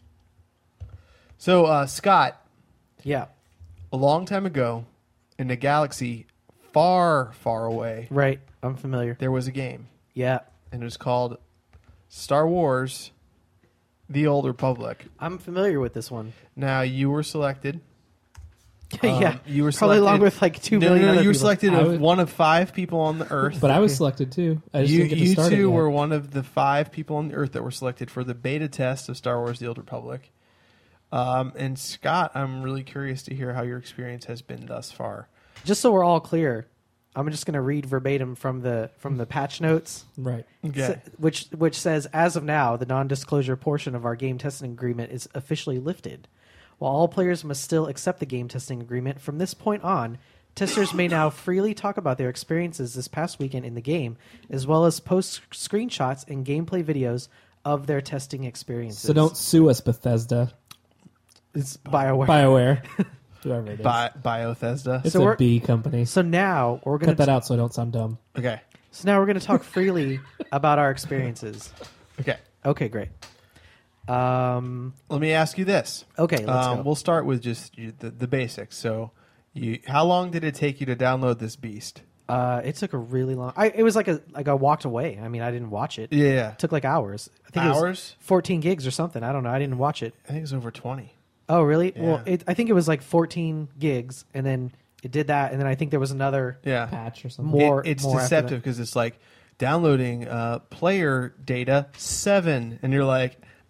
So, Scott, Yeah, a long time ago, in a galaxy far, far away, right. I'm familiar. there was a game, Yeah, and it was called Star Wars The Old Republic. I'm familiar with this one. Now, you were selected. Yeah, You were probably selected, along with like 2 million. No, other you were people. selected I of would- one of 5 people on the Earth. But I was selected too. I just You, didn't get to you start it two yet. were one of the 5 people on the Earth that were selected for the beta test of Star Wars The Old Republic. And Scott, I'm really curious to hear how your experience has been thus far. Just so we're all clear, I'm just going to read verbatim from the patch notes, Right. Okay. which says, as of now, the non-disclosure portion of our game testing agreement is officially lifted. While all players must still accept the game testing agreement, from this point on, testers may now freely talk about their experiences this past weekend in the game, as well as post screenshots and gameplay videos of their testing experiences. So don't sue us, Bethesda. It's BioWare. BioWare. Whoever it is. Biothesda. It's So a we're- B company. So now we're going Cut that out so I don't sound dumb. Okay. So now we're going to talk freely about our experiences. Okay. Okay, great. Let me ask you this. Okay, let's go. We'll start with just the basics. So, how long did it take you to download this beast? It took a really long. It was like I walked away. I mean, I didn't watch it. Yeah. It took like hours. I think it was Hours? 14 gigs or something. I don't know. I didn't watch it. I think it was over 20. Oh, really? Yeah. Well, I think it was like 14 gigs, and then it did that, and then I think there was another Yeah. Patch or something. more. It's more after deceptive that. because it's like downloading player data 7, and you're like,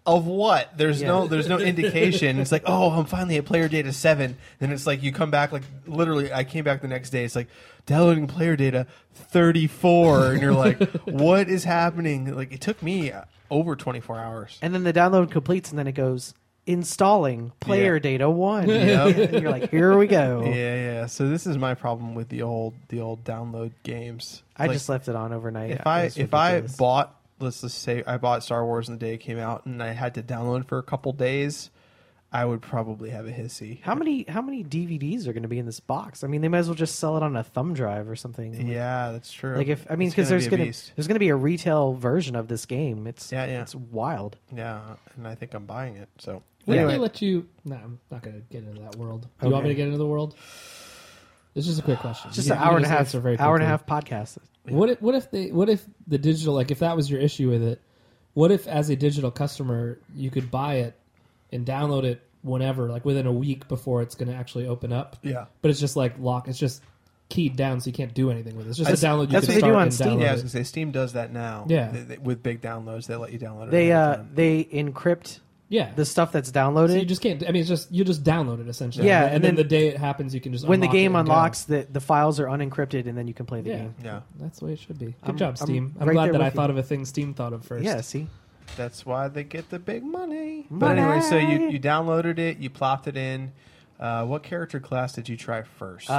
of what? There's Yeah. there's no indication. It's like, oh, I'm finally at player data 7. Then it's like you come back, like literally I came back the next day. It's like downloading player data 34, and you're like, what is happening? Like it took me over 24 hours. And then the download completes, and then it goes installing player Yeah. data 1. Yep. And you're like, here we go. Yeah. So this is my problem with the old download games. I Like, just left it on overnight. if It I was if I ridiculous. bought, let's just say I bought Star Wars in the day it came out, and I had to download for a couple days, I would probably have a hissy. How many DVDs are going to be in this box? I mean, they might as well just sell it on a thumb drive or something. Yeah, that's true. Like if I mean, It's because gonna there's be a gonna beast. there's gonna be a retail version of this game. It's Yeah. it's wild. Yeah, and I think I'm buying it. So What if anyway, they let you? No, I'm not going to get into that world. Do you want me to Okay. get into the world? It's just a quick question. It's just You an can hour and a just half answer very hour and a quickly. half podcast. What if the digital, like if that was your issue with it, what if as a digital customer you could buy it and download it whenever, like within a week before it's going to actually open up, yeah, but it's just like it's just keyed down so you can't do anything with it. It's just That's- a download you that's can what they do start on and Steam. download yeah. I was it. gonna say Steam does that now. Yeah. With big downloads, they let you download it. They ahead of time. they encrypt Yeah. the stuff that's So downloaded. you just can't. I mean, it's just you just download it essentially. Yeah, and and then then the day it happens, you can just when the unlock it game and go. unlocks, the files are unencrypted, and then you can play the Yeah. game. Yeah, That's the way it should be. Good I'm- job, I'm Steam. I'm right glad there that I with you. thought of a thing Steam thought of first. Yeah, see, that's why they get the big money. But Money. anyway, so you downloaded it, you plopped it in. What character class did you try first?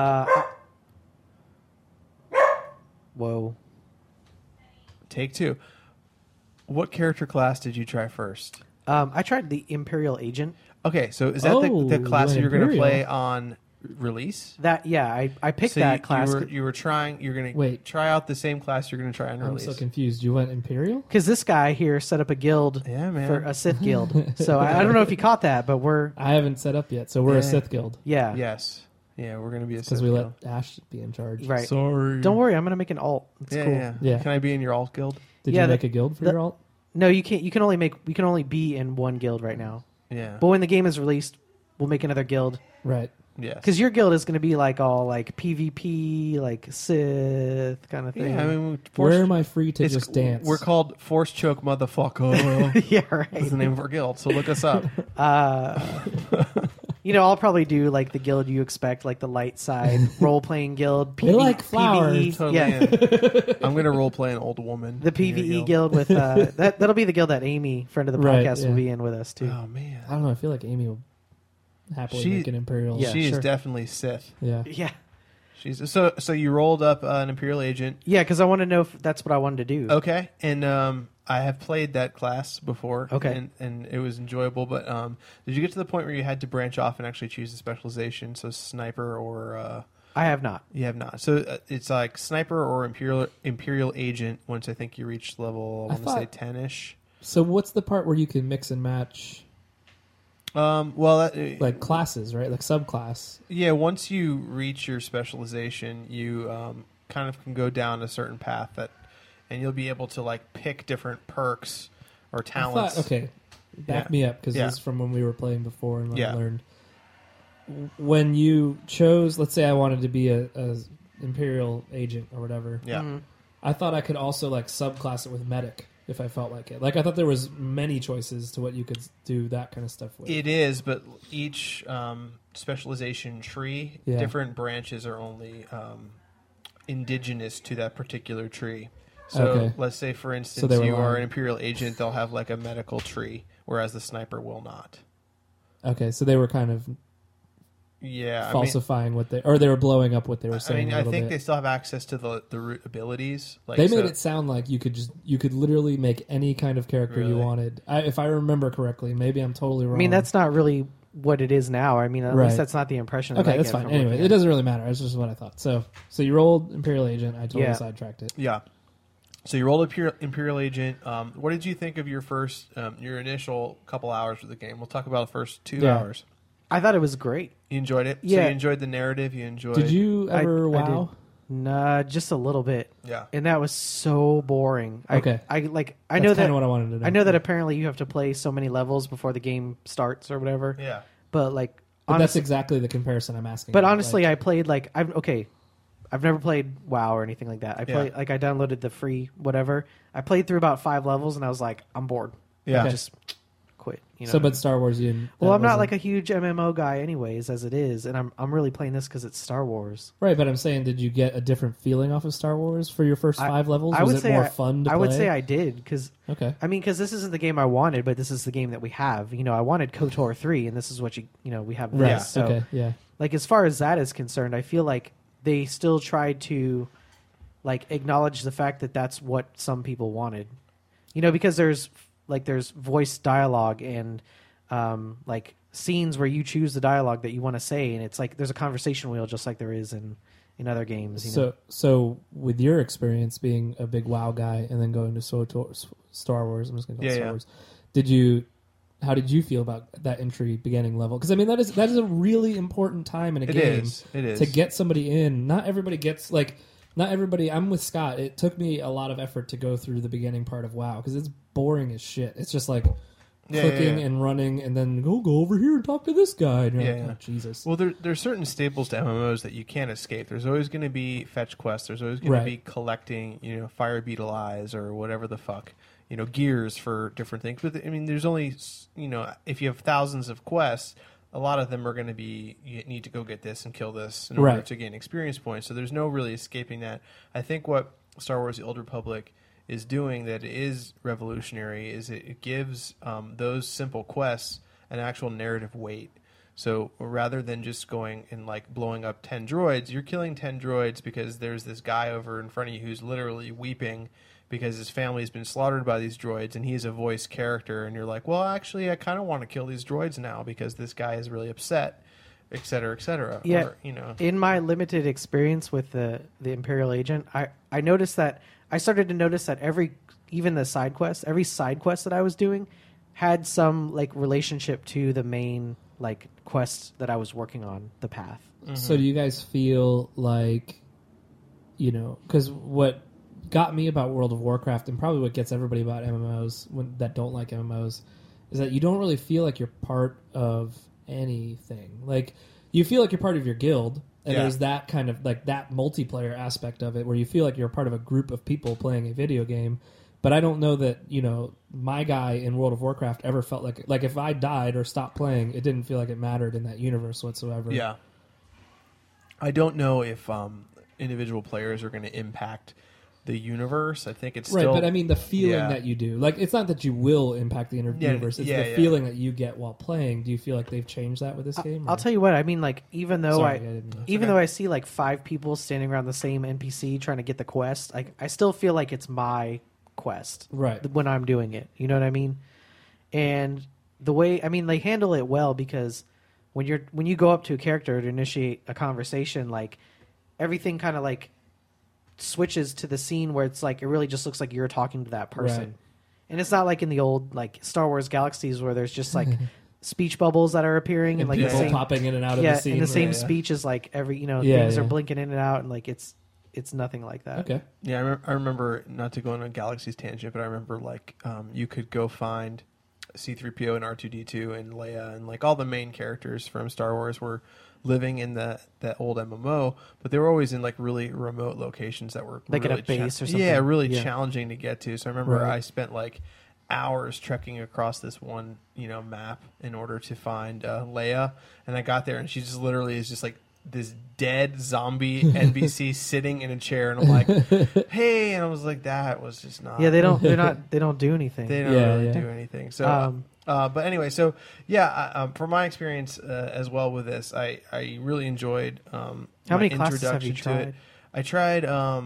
whoa. Take 2. What character class did you try first? I tried the Imperial Agent. Okay, so is that Oh, the class you that you're going to Imperial. play on release? That I picked So that class You were trying. You're going to Wait. try out the same class you're going to try on I'm release. so confused. You went Imperial? because this guy here set up a guild Yeah, man. for a Sith guild. So I don't know if you caught that, but we're I haven't set up yet, so we're Yeah. a Sith guild yeah. Yes. Yeah, we're going to be a because Sith we guild. let Ash be in charge. Right. Sorry. Don't worry, I'm gonna make an alt. It's Yeah, cool. yeah. Yeah. Can I be in your alt guild? Did Yeah, you make a guild for the- your alt? No, you can't. You can only be in one guild right now. Yeah. But when the game is released, we'll make another guild. Right. Yes. Because your guild is going to be like all like PvP, like Sith kind of thing. Yeah, I mean, Where am I free to it's- just dance? We're called Force Choke Motherfucker. yeah, That's the right. name of our guild. So look us up. I'll probably do like the guild you expect, like the light side role playing guild. We like flowers. PvE. Totally Yeah, in. I'm going to role play an old woman. the in your PvE guild with that'll be the guild that Amy, friend of the Right, podcast, yeah. will be in with us too. Oh man, I don't know. I feel like Amy will happily She- make an Imperial. Yeah, she sure. is definitely Sith. Yeah. Yeah, She's so you rolled up an Imperial agent. yeah, because I want to know if that's what I wanted to do. Okay, and I have played that class before. Okay. and it was enjoyable. But did you get to the point where you had to branch off and actually choose a specialization? So sniper or I have not. you have not. So it's like sniper or Imperial agent. Once I think you reach level, I want to say thought- 10ish. So what's the part where you can mix and match Well, that, like classes, right? Like subclass. yeah. Once you reach your specialization, you kind of can go down a certain path and you'll be able to like pick different perks or talents. I thought, okay, back Yeah. me up because Yeah. this is from when we were playing before and when Yeah. I learned. When you chose, let's say I wanted to be a Imperial agent or whatever, Yeah. Mhm. I thought I could also like subclass it with medic if I felt like it. Like I thought there was many choices to what you could do that kind of stuff with. It is, but each specialization tree, Yeah. different branches are only indigenous to that particular tree. So Okay. let's say, for So instance, they were you are lying. an Imperial agent, they'll have like a medical tree, whereas the sniper will not. Okay, so they were kind of Yeah, falsifying what they, or they were blowing up what they were I saying. mean, a I little think bit. they still have access to the root abilities. Like They made so- it sound like you could literally make any kind of character you Really? wanted. If I remember correctly, maybe I'm totally wrong. I mean, that's not really what it is now. I mean, at Right. least that's not the impression. That okay. I That's get fine. from Anyway, looking it at doesn't really matter. It's just what I thought. So you rolled Imperial Agent. I totally Yeah. sidetracked it. Yeah. So you rolled Imperial Agent. What did you think of your first, your initial couple hours of the game? We'll talk about the first 2 Yeah. hours. I thought it was great. You enjoyed it? So Yeah. you enjoyed the narrative? You enjoyed Did you ever I WoW? Nah, just a little bit, Yeah. and that was so boring. Okay. I know That's that. kinda what I wanted to know. I know that apparently you have to play so many levels before the game starts or whatever. Yeah. But like, But that's honestly, exactly the comparison I'm asking. but about. honestly, Like, I played like I've never played WoW or anything like that. I Yeah. I downloaded the free whatever. I played through about 5 levels and I was like, I'm bored. Yeah. I just quit. You know. So, but Star Wars, you. Well, I'm not like a huge MMO guy, anyways, as it is, and I'm really playing this because it's Star Wars. Right, but I'm saying, did you get a different feeling off of Star Wars for your first 5 levels? Was it more fun to play? I would say I did because okay. I mean, because this isn't the game I wanted, but this is the game that we have. You know, I wanted KOTOR 3, and this is what we have. This. Right. So, okay. Yeah. like as far as that is concerned, I feel like they still tried to like acknowledge the fact that that's what some people wanted. You know, because there's voice dialogue and like scenes where you choose the dialogue that you want to say, and it's like there's a conversation wheel just like there is in other games. You know? So with your experience being a big WoW guy and then going to Star Wars, I'm just going to call it Star Wars. How did you feel about that entry beginning level? Because I mean that is a really important time in a game. It is to get somebody in. Not everybody gets like. Not everybody. I'm with Scott. It took me a lot of effort to go through the beginning part of WoW because it's boring as shit. It's just like clicking and running, and then go over here and talk to this guy. And you're like, oh, Jesus. Well, there's certain staples to MMOs that you can't escape. There's always going to be fetch quests. There's always going to be collecting, fire beetle eyes or whatever the fuck, gears for different things. But I mean, there's only, if you have thousands of quests, a lot of them are going to be, you need to go get this and kill this in order to gain experience points. So there's no really escaping that. I think what Star Wars The Old Republic is doing that is revolutionary is it gives those simple quests an actual narrative weight. So rather than just going and like blowing up 10 droids, you're killing 10 droids because there's this guy over in front of you who's literally weeping because his family's been slaughtered by these droids, and he's a voice character, and you're like, well, actually, I kind of want to kill these droids now because this guy is really upset, et cetera, et cetera. Yeah, or, in my limited experience with the Imperial Agent, I noticed that I started to notice that every side quest that I was doing had some like relationship to the main like quest that I was working on, the path. Mm-hmm. So do you guys feel like, because what got me about World of Warcraft, and probably what gets everybody about MMOs that don't like MMOs, is that you don't really feel like you're part of anything. Like, you feel like you're part of your guild, and there's that kind of, like, that multiplayer aspect of it, where you feel like you're part of a group of people playing a video game. But I don't know that, my guy in World of Warcraft ever felt like if I died or stopped playing, it didn't feel like it mattered in that universe whatsoever. Yeah. I don't know if individual players are going to impact the universe. I think it's still... Right, but I mean the feeling that you do. Like, it's not that you will impact the universe, it's the feeling that you get while playing. Do you feel like they've changed that with this game? I'll tell you what, I mean, like, even though I see like 5 people standing around the same NPC trying to get the quest, like, I still feel like it's my quest when I'm doing it. You know what I mean? And the way, I mean, they handle it well because when you go up to a character to initiate a conversation, like, everything kind of like switches to the scene where it's like it really just looks like you're talking to that person. Right. And it's not like in the old like Star Wars Galaxies where there's just like speech bubbles that are appearing and like people the same, popping in and out of the scene. And the same speech is like every things are blinking in and out, and like it's nothing like that. Okay. Yeah, I remember, not to go on a Galaxies tangent, but I remember like you could go find C-3PO and R2-D2 and Leia and like all the main characters from Star Wars were living in that old MMO, but they were always in like really remote locations that were like really at a base or something. Yeah, really challenging to get to. So I remember I spent like hours trekking across this one map in order to find Leia, and I got there and she just literally is just like this dead zombie NPC sitting in a chair, and I'm like, hey, and I was like, that was just not. Yeah, they don't do anything. They don't really do anything. So. But anyway, so from my experience as well with this, I really enjoyed how many classes have you tried? To it. I tried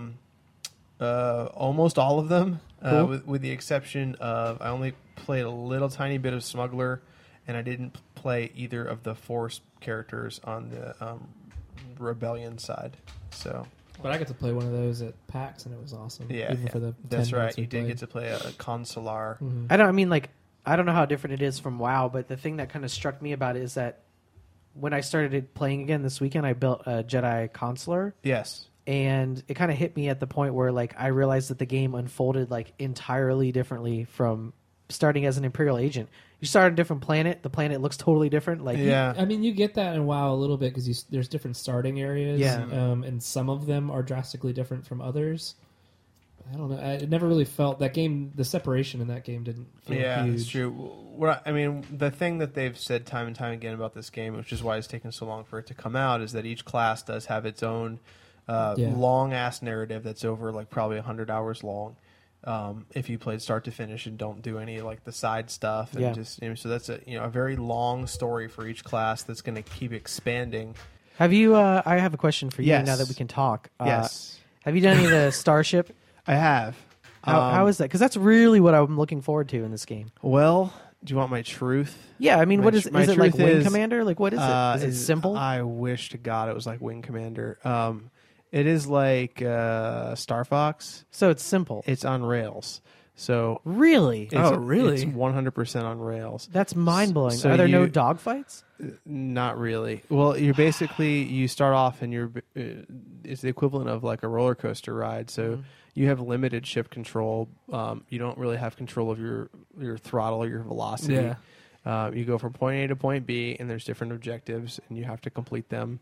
almost all of them, cool. with the exception of I only played a little tiny bit of Smuggler, and I didn't play either of the Force characters on the Rebellion side. So. But I got to play one of those at PAX, and it was awesome. Yeah, for the that's right. You did get to play a Consular. Mm-hmm. I don't know how different it is from WoW, but the thing that kind of struck me about it is that when I started playing again this weekend, I built a Jedi Consular. Yes. And it kind of hit me at the point where like I realized that the game unfolded like entirely differently from starting as an Imperial Agent. You start on a different planet. The planet looks totally different. Like you get that in WoW a little bit because there's different starting areas. Yeah. And some of them are drastically different from others. I don't know. it never really felt that game. The separation in that game didn't feel Yeah, huge. it's true. I mean, the thing that they've said time and time again about this game, which is why it's taken so long for it to come out, is that each class does have its own long-ass narrative that's over like probably 100 hours long. If you played start to finish and don't do any like the side stuff, and just so that's a very long story for each class that's going to keep expanding. Have you? I have a question for you Yes. now that we can talk. Yes, Have you done any of the Starship? I have. How is that? Because that's really what I'm looking forward to in this game. Well, do you want my truth? Yeah, I mean, My what is tr- it? my Is it like truth Wing is, Commander? Like, what is it? Is it simple? I wish to God it was like Wing Commander. It is like Star Fox. So it's simple. It's on rails. So Really? Oh, really? It's 100% on rails. That's mind blowing. So Are there no you- dogfights? Not really. Well, you start off and it's the equivalent of like a roller coaster ride. So you have limited ship control. You don't really have control of your throttle or your velocity. Yeah. You go from point A to point B, and there's different objectives, and you have to complete them.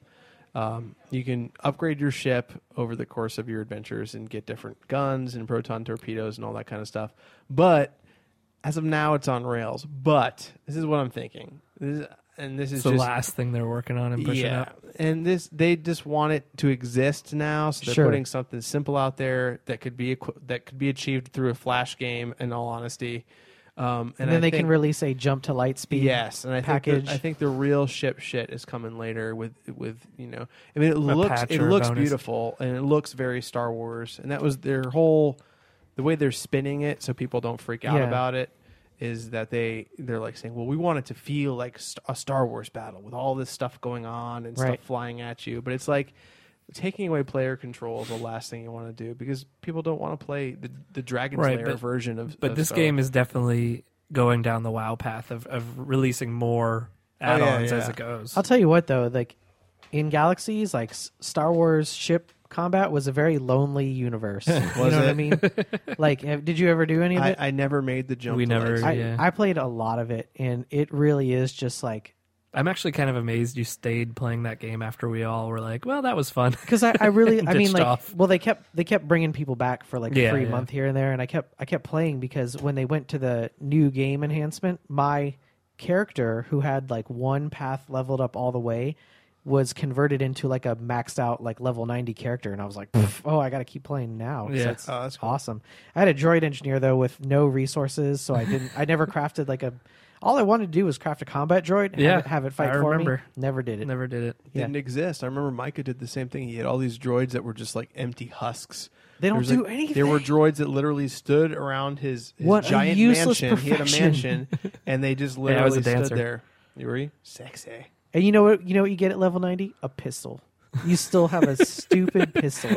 You can upgrade your ship over the course of your adventures and get different guns and proton torpedoes and all that kind of stuff. But as of now, it's on rails. But this is what I'm thinking. This is It's the just last thing they're working on and pushing up. and they just want it to exist now, so they're Sure. putting something simple out there that could be achieved through a flash game. In all honesty, And then they can release a jump to light speed. Yes, and package. I think the real ship shit is coming later with I mean, patch it or a looks bonus. beautiful and it looks very Star Wars, and that was their whole the way they're spinning it so people don't freak out Yeah. about it is that they're like saying, well, we want it to feel like a Star Wars battle with all this stuff going on and Right. stuff flying at you, but it's like taking away player control is the last thing you want to do because people don't want to play the Dragon's Right, Lair but- version of. But of this Star game Wars. is definitely going down the WoW path of releasing more add-ons as it goes. I'll tell you what, though, like in Galaxies, like Star Wars ship combat was a very lonely universe. You know what I it? mean? Like, did you ever do any of it? I never made the jump. We to never- lightsaber. yeah. I played a lot of it, and it really is just like I'm actually kind of amazed you stayed playing that game after we all were like, well, that was fun. because I really I mean Ditched like off. well they kept bringing people back for like a Yeah, free yeah. month here and there, and I kept playing because when they went to the new game enhancement, my character who had like one path leveled up all the way was converted into like a maxed out like level 90 character, and I was like, oh, I got to keep playing now. 'cause Yeah. that's Oh, that's cool. awesome. I had a droid engineer though with no resources, so I never crafted like a. All I wanted to do was craft a combat droid, Yeah, have it fight I for remember. me. Never did it. Never did it. Yeah. Didn't exist. I remember Micah did the same thing. He had all these droids that were just like empty husks. They don't There was, do like- anything. There were droids that literally stood around his What a giant useless mansion. He had a perfection. mansion, and they just I was a literally dancer. stood there. You were sexy. And you know what? You know what you get at level 90? A pistol. You still have a stupid pistol.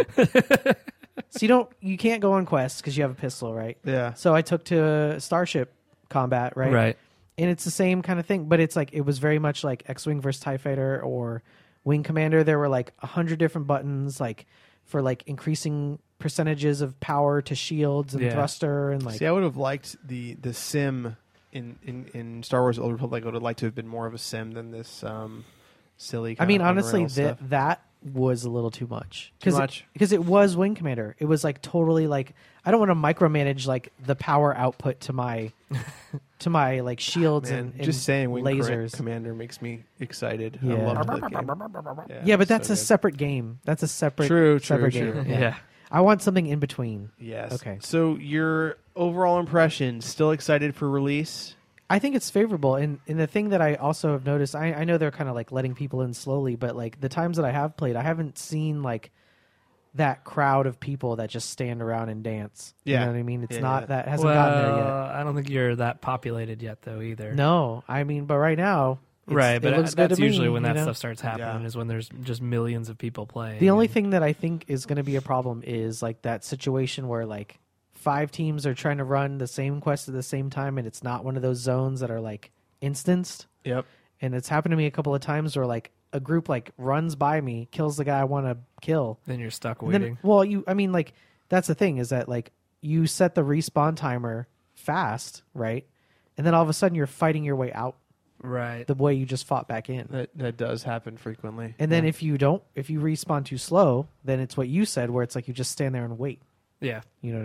So you can't go on quests because you have a pistol, right? Yeah. So I took to Starship Combat, right? Right. And it's the same kind of thing, but it's like it was very much like X-Wing versus TIE Fighter or Wing Commander. There were like 100 different buttons, like for like increasing percentages of power to shields and Yeah. thruster and like. See, I would have liked the sim in Star Wars: Old Republic. I would have liked to have been more of a sim than this silly. I mean, kinda honestly, on-rails stuff. that was a little too much. Too much? Because it was Wing Commander. It was like totally like I don't want to micromanage like the power output to my like shields Man, and just saying Wing lasers. Commander makes me excited. Yeah. I love that game. Yeah, but that's so a good. separate game. That's a separate True, separate true, game. true. Yeah. I want something in between. Yes. Okay. So your overall impression, still excited for release? I think it's favorable, and the thing that I also have noticed, I know they're kind of like letting people in slowly, but like the times that I have played, I haven't seen like that crowd of people that just stand around and dance. Yeah. You know what I mean? It's Yeah, not yeah. that hasn't gotten there yet. I don't think you're that populated yet, though, either. No, I mean, but right now, Right, but it looks good that's to me, usually when you that know? stuff starts happening Yeah. is when there's just millions of people playing. The only and- thing that I think is going to be a problem is like that situation where like 5 teams are trying to run the same quest at the same time, and it's not one of those zones that are like instanced. Yep. And it's happened to me a couple of times where like a group like runs by me, kills the guy I want to kill. Then you're stuck And waiting. then, I mean, like that's the thing is that like you set the respawn timer fast, right? And then all of a sudden you're fighting your way out Right. the way you just fought back in. That does happen frequently. And then Yeah. if you respawn too slow, then it's what you said, where it's like you just stand there and wait. Yeah. You know what I mean?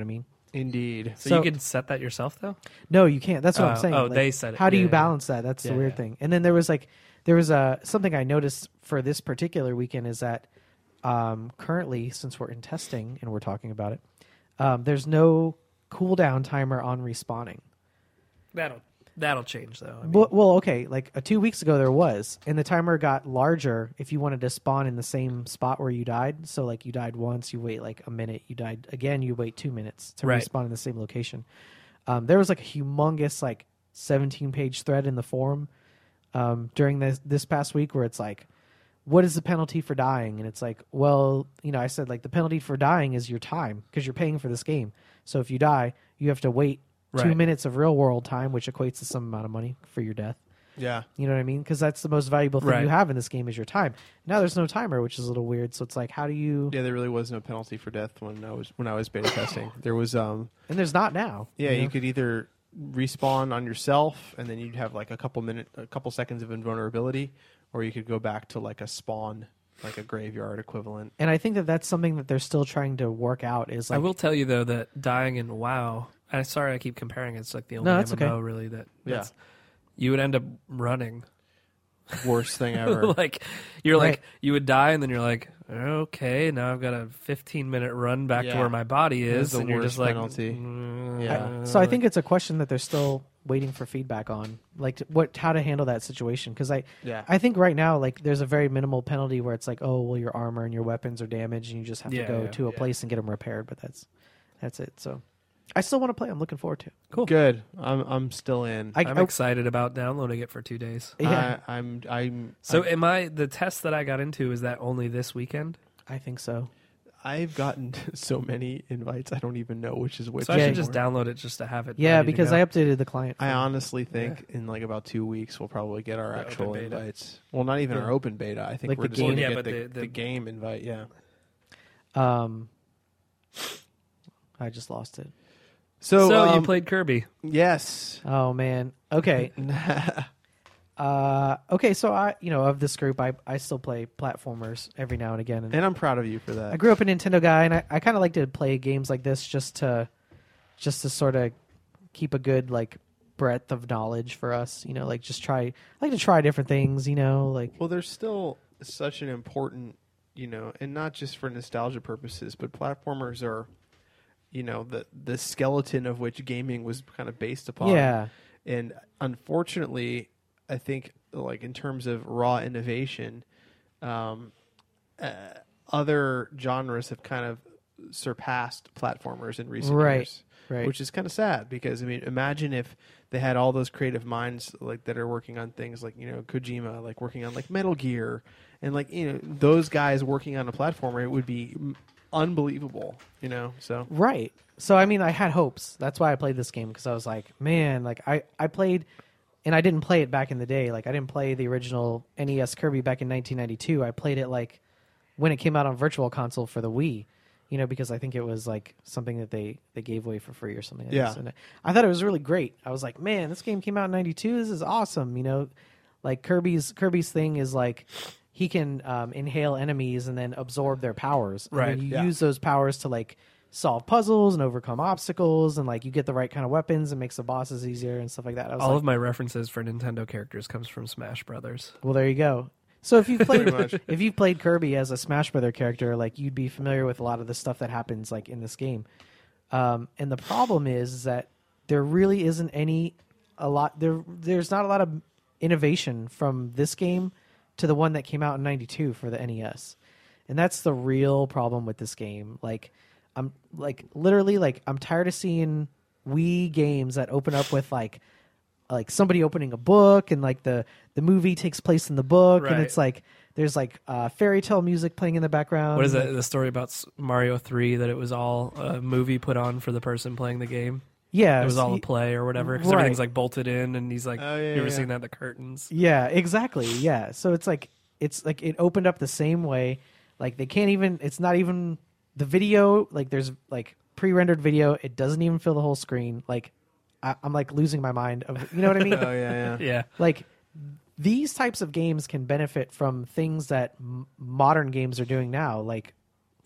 Indeed. So, So- you can set that yourself though. No, you can't. That's what I'm saying. Oh, Like, they said it. How do Yeah, you yeah, balance that? That's the Yeah, weird yeah. thing. And then there was something I noticed for this particular weekend is that currently, since we're in testing and we're talking about it, there's no cooldown timer on respawning. That'll change though. I mean, Well, okay, like 2 weeks ago there was, and the timer got larger if you wanted to spawn in the same spot where you died. So like you died once, you wait like a minute. You died again, you wait 2 minutes to Right. respawn in the same location. There was like a humongous 17-page thread in the forum during this past week where it's like, what is the penalty for dying? And it's like, well, I said like the penalty for dying is your time because you're paying for this game. So if you die, you have to wait 2 Right. minutes of real world time, which equates to some amount of money for your death. Yeah. You know what I mean? Because that's the most valuable thing Right. you have in this game is your time. Now there's no timer, which is a little weird. So it's like, how do you? Yeah, there really was no penalty for death when I was beta testing. There was And there's not now. yeah, you know? you could either respawn on yourself and then you'd have like a couple seconds of invulnerability, or you could go back to like a spawn, like a graveyard equivalent. And I think that that's something that they're still trying to work out. Is like, I will tell you though that dying in WoW. I'm sorry, I keep comparing. It's like the only No, that's MMO okay. really that. Yeah. that's- You would end up running. Worst thing ever. Like you're Right. like you would die and then you're like, okay, now I've got a 15-minute run back to Yeah. where my body That's is, the and you're worst just like, penalty. Yeah. So I think it's a question that they're still waiting for feedback on, like how to handle that situation. Because Yeah. I think right now like there's a very minimal penalty where it's like, oh well, your armor and your weapons are damaged, and you just have Yeah, to go yeah, to a yeah. place and get them repaired. But that's it. So I still want to play. I'm looking forward to it. Cool. Good. I'm still in. I'm excited about downloading it for 2 days. Yeah, I'm So am I? The test that I got into, is that only this weekend? I think so. I've gotten so many invites. I don't even know which is which. So I Yeah. should just download it just to have it. Yeah, ready to because go. I updated the client. I honestly think in like about 2 weeks we'll probably get our The actual open beta. invites. Well, not even Yeah. our open beta. I think Like we're the just game- going to Yeah, get but the the game invite. Yeah. I just lost it. So, you played Kirby. Yes. Oh man. Okay. Okay. So of this group, I still play platformers every now and again. And I'm proud of you for I that. grew up a Nintendo guy, and I kind of like to play games like this just to sort of keep a good like breadth of knowledge for us. Like I like to try different things. Like Well, there's still such an important, and not just for nostalgia purposes, but platformers are, the skeleton of which gaming was kind of based upon. yeah, And unfortunately, I think like in terms of raw innovation, other genres have kind of surpassed platformers in recent Right. years. right. Which is kind of sad because imagine if they had all those creative minds like that are working on things like Kojima, like working on like Metal Gear, and like those guys working on a platformer, it would be unbelievable. So Right. So I had hopes. That's why I played this game, because I was like, man, like I played, and I didn't play it back in the day. Like I didn't play the original NES Kirby back in 1992. I played it like when it came out on Virtual Console for the Wii. Because I think it was like something that they gave away for free or something. Like Yeah. this. And I thought it was really great. I was like, man, this game came out in '92. This is awesome. Like Kirby's thing is like he can inhale enemies and then absorb their powers. And Right, then you yeah. use those powers to like solve puzzles and overcome obstacles, and like you get the right kind of weapons and makes the bosses easier and stuff like that. I was All like, of my references for Nintendo characters comes from Smash Brothers. well, there you go. So if you've Pretty played much. if you've played Kirby as a Smash Brother character, like you'd be familiar with a lot of the stuff that happens like in this game. And the problem is that there really isn't there's not a lot of innovation from this game to the one that came out in '92 for the NES. And that's the real problem with this game. Like I'm literally I'm tired of seeing Wii games that open up with like somebody opening a book, and like the movie takes place in the book, and Right. it's like there's like fairy tale music playing in the background. What is that? The story about Mario 3 that it was all a movie put on for the person playing the game. Yeah, It was all a see- play or whatever because Right. everything's like bolted in, and he's like, Oh, yeah, "You ever yeah. seen that? The curtains." Yeah, exactly. Yeah, so it's like it opened up the same way. Like they can't even. It's not even the video. Like there's like pre-rendered video. It doesn't even fill the whole screen. Like I'm like losing my mind. You know what I mean? oh yeah, Yeah, Like these types of games can benefit from things that modern games are doing now, like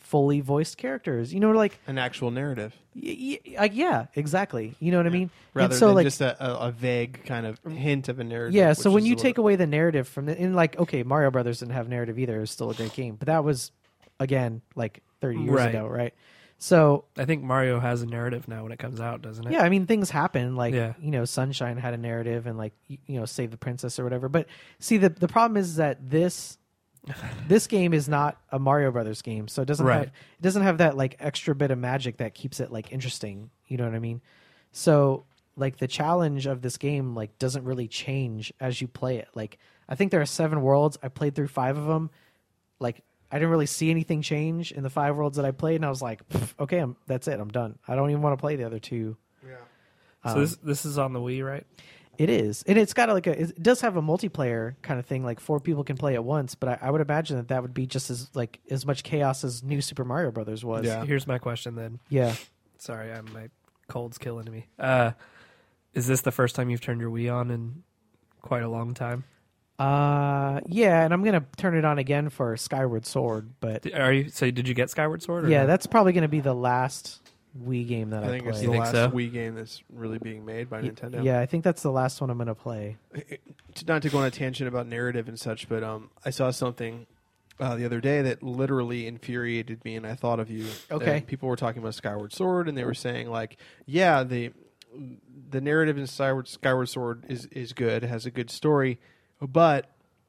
fully voiced characters. You know, like An actual narrative, yeah, exactly. You know what I mean? rather and so, than like, just a vague kind of hint of a narrative. yeah. So which when is you a take little- away the narrative from the, and like, okay, Mario Brothers didn't have narrative either. It was still a great game, but that was again like 30 years Right. ago, right? So I think Mario has a narrative now when it comes out, doesn't it? yeah, I mean, things happen. Like, Yeah. you know, Sunshine had a narrative, and like, you know, Save the Princess or whatever. But see, the problem is that this game is not a Mario Brothers game, so it doesn't Right. have that like extra bit of magic that keeps it like interesting. You know what I mean? So like the challenge of this game like doesn't really change as you play it. Like I think there are 7 worlds. I played through 5 of them. Like I didn't really see anything change in the 5 worlds that I played, and I was like, okay, that's it. I'm done. I don't even want to play the other 2. So this is on the Wii, right? It is, and it's got it does have a multiplayer kind of thing, like 4 people can play at once. But I would imagine that would be just as much chaos as New Super Mario Brothers was. Yeah. Here's my question then. Yeah. Sorry, my cold's killing me. Is this the first time you've turned your Wii on in quite a long time? Yeah, and I'm gonna turn it on again for Skyward Sword, but Are you? So did you get Skyward Sword? Or yeah, no? that's probably gonna be the last Wii game that I I think it's play. the think last so? Wii game that's really being made by Nintendo. Yeah, I think that's the last one I'm gonna play. Not to go on a tangent about narrative and such, but I saw something the other day that literally infuriated me, and I thought of you. Okay. People were talking about Skyward Sword, and they were saying like, yeah, the narrative in Skyward Sword is good, has a good story, but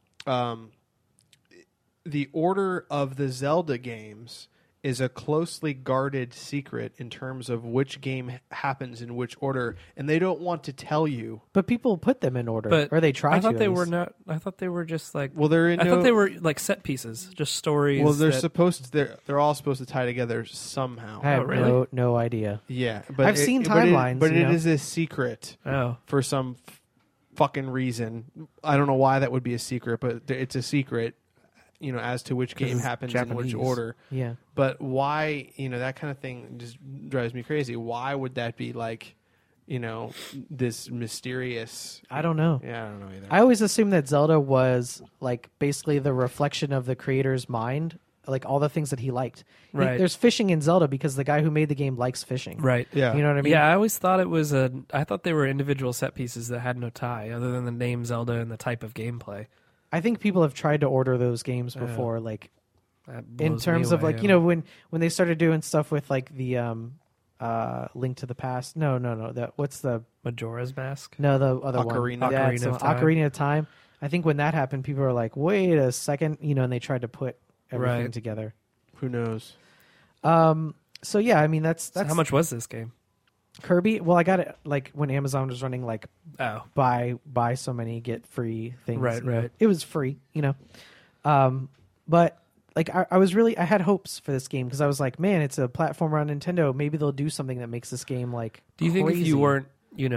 the order of the Zelda games is a closely guarded secret in terms of which game happens in which order, and they don't want to tell you. But people put them in order, But or they try I to. thought at they were least. not. I thought they were just like. Well, they're in I thought they were like set pieces, just stories. Well, they're that- supposed to. They're all supposed to tie together somehow. I have really? no idea. Yeah, but I've seen but timelines, but you it know? is a secret Oh, for some fucking reason. I don't know why that would be a secret, but it's a secret. You know, as to which game it's happens in which Japanese. order. Yeah. But why? You know, that kind of thing just drives me crazy. Why would that be like? You know, this mysterious. I don't know. Yeah, I don't know either. I always assumed that Zelda was like basically the reflection of the creator's mind, like all the things that he liked. Right. There's fishing in Zelda because the guy who made the game likes fishing. right. yeah, You know what I mean? Yeah, I always thought it was a. I thought they were individual set pieces that had no tie, other than the name Zelda and the type of gameplay. I think people have tried to order those games before, like That in blows terms me of away. like, you know, when they started doing stuff with like the Link to the Past. No. What's the Majora's Mask. no the other Ocarina. one? Yeah, Ocarina it's of Time. Ocarina of Time. I think when that happened, people were like, "Wait a second," you know, and they tried to put everything Right. together. Who knows? So yeah, I mean that's So how much was this game? Kirby. Well, I got it like when Amazon was running like Oh, buy so many get free things. Right, you know. right. It was free, you know. But like I was really I had hopes for this game because I was like, man, it's a platformer on Nintendo. Maybe they'll do something that makes this game like. do you think if crazy. you weren't,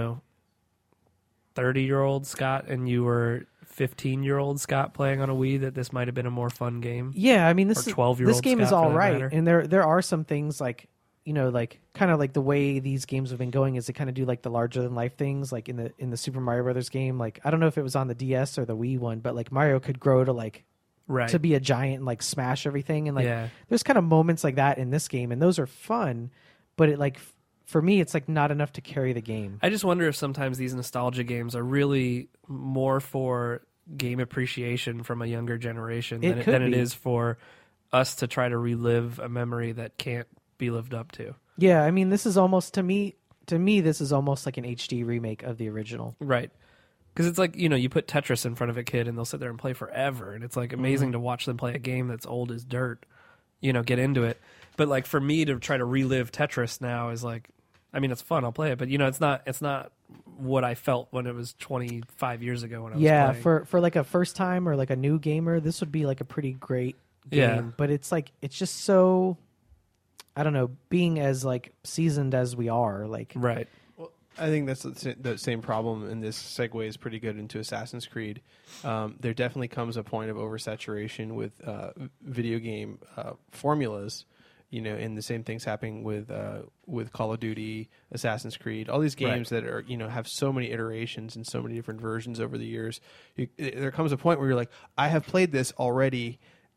30-year-old Scott and you were 15-year-old Scott playing on a Wii, that this might have been a more fun game? Yeah, I mean this Or is 12-year-old this game is Scott, for all that right, matter. and there are some things like like kind of like the way these games have been going is they kind of do like the larger than life things like in the Super Mario Brothers game. Like I don't know if it was on the DS or the Wii one, but like Mario could grow to like Right. to be a giant and like smash everything, and like Yeah. there's kind of moments like that in this game, and those are fun, but it like for me it's like not enough to carry the game. I just wonder if sometimes these nostalgia games are really more for game appreciation from a younger generation It could than it be. is for us to try to relive a memory that can't be lived up to. Yeah, I mean this is almost to me this is almost like an HD remake of the original. Right. Because it's like, you put Tetris in front of a kid and they'll sit there and play forever. And it's like amazing to watch them play a game that's old as dirt, get into it. But like for me to try to relive Tetris now is like, I mean, it's fun. I'll play it. But, it's not what I felt when it was 25 years ago when I was Yeah, playing. for like a first time or like a new gamer, this would be like a pretty great game. Yeah. But it's like it's just so I don't know, being as like seasoned as we are, like Right. I think that's the same problem, and this segues pretty good into Assassin's Creed. There definitely comes a point of oversaturation with video game formulas, and the same thing's happening with Call of Duty, Assassin's Creed, all these games that are have so many iterations and so many different versions over the years. There comes a point where you're like, I have played this already.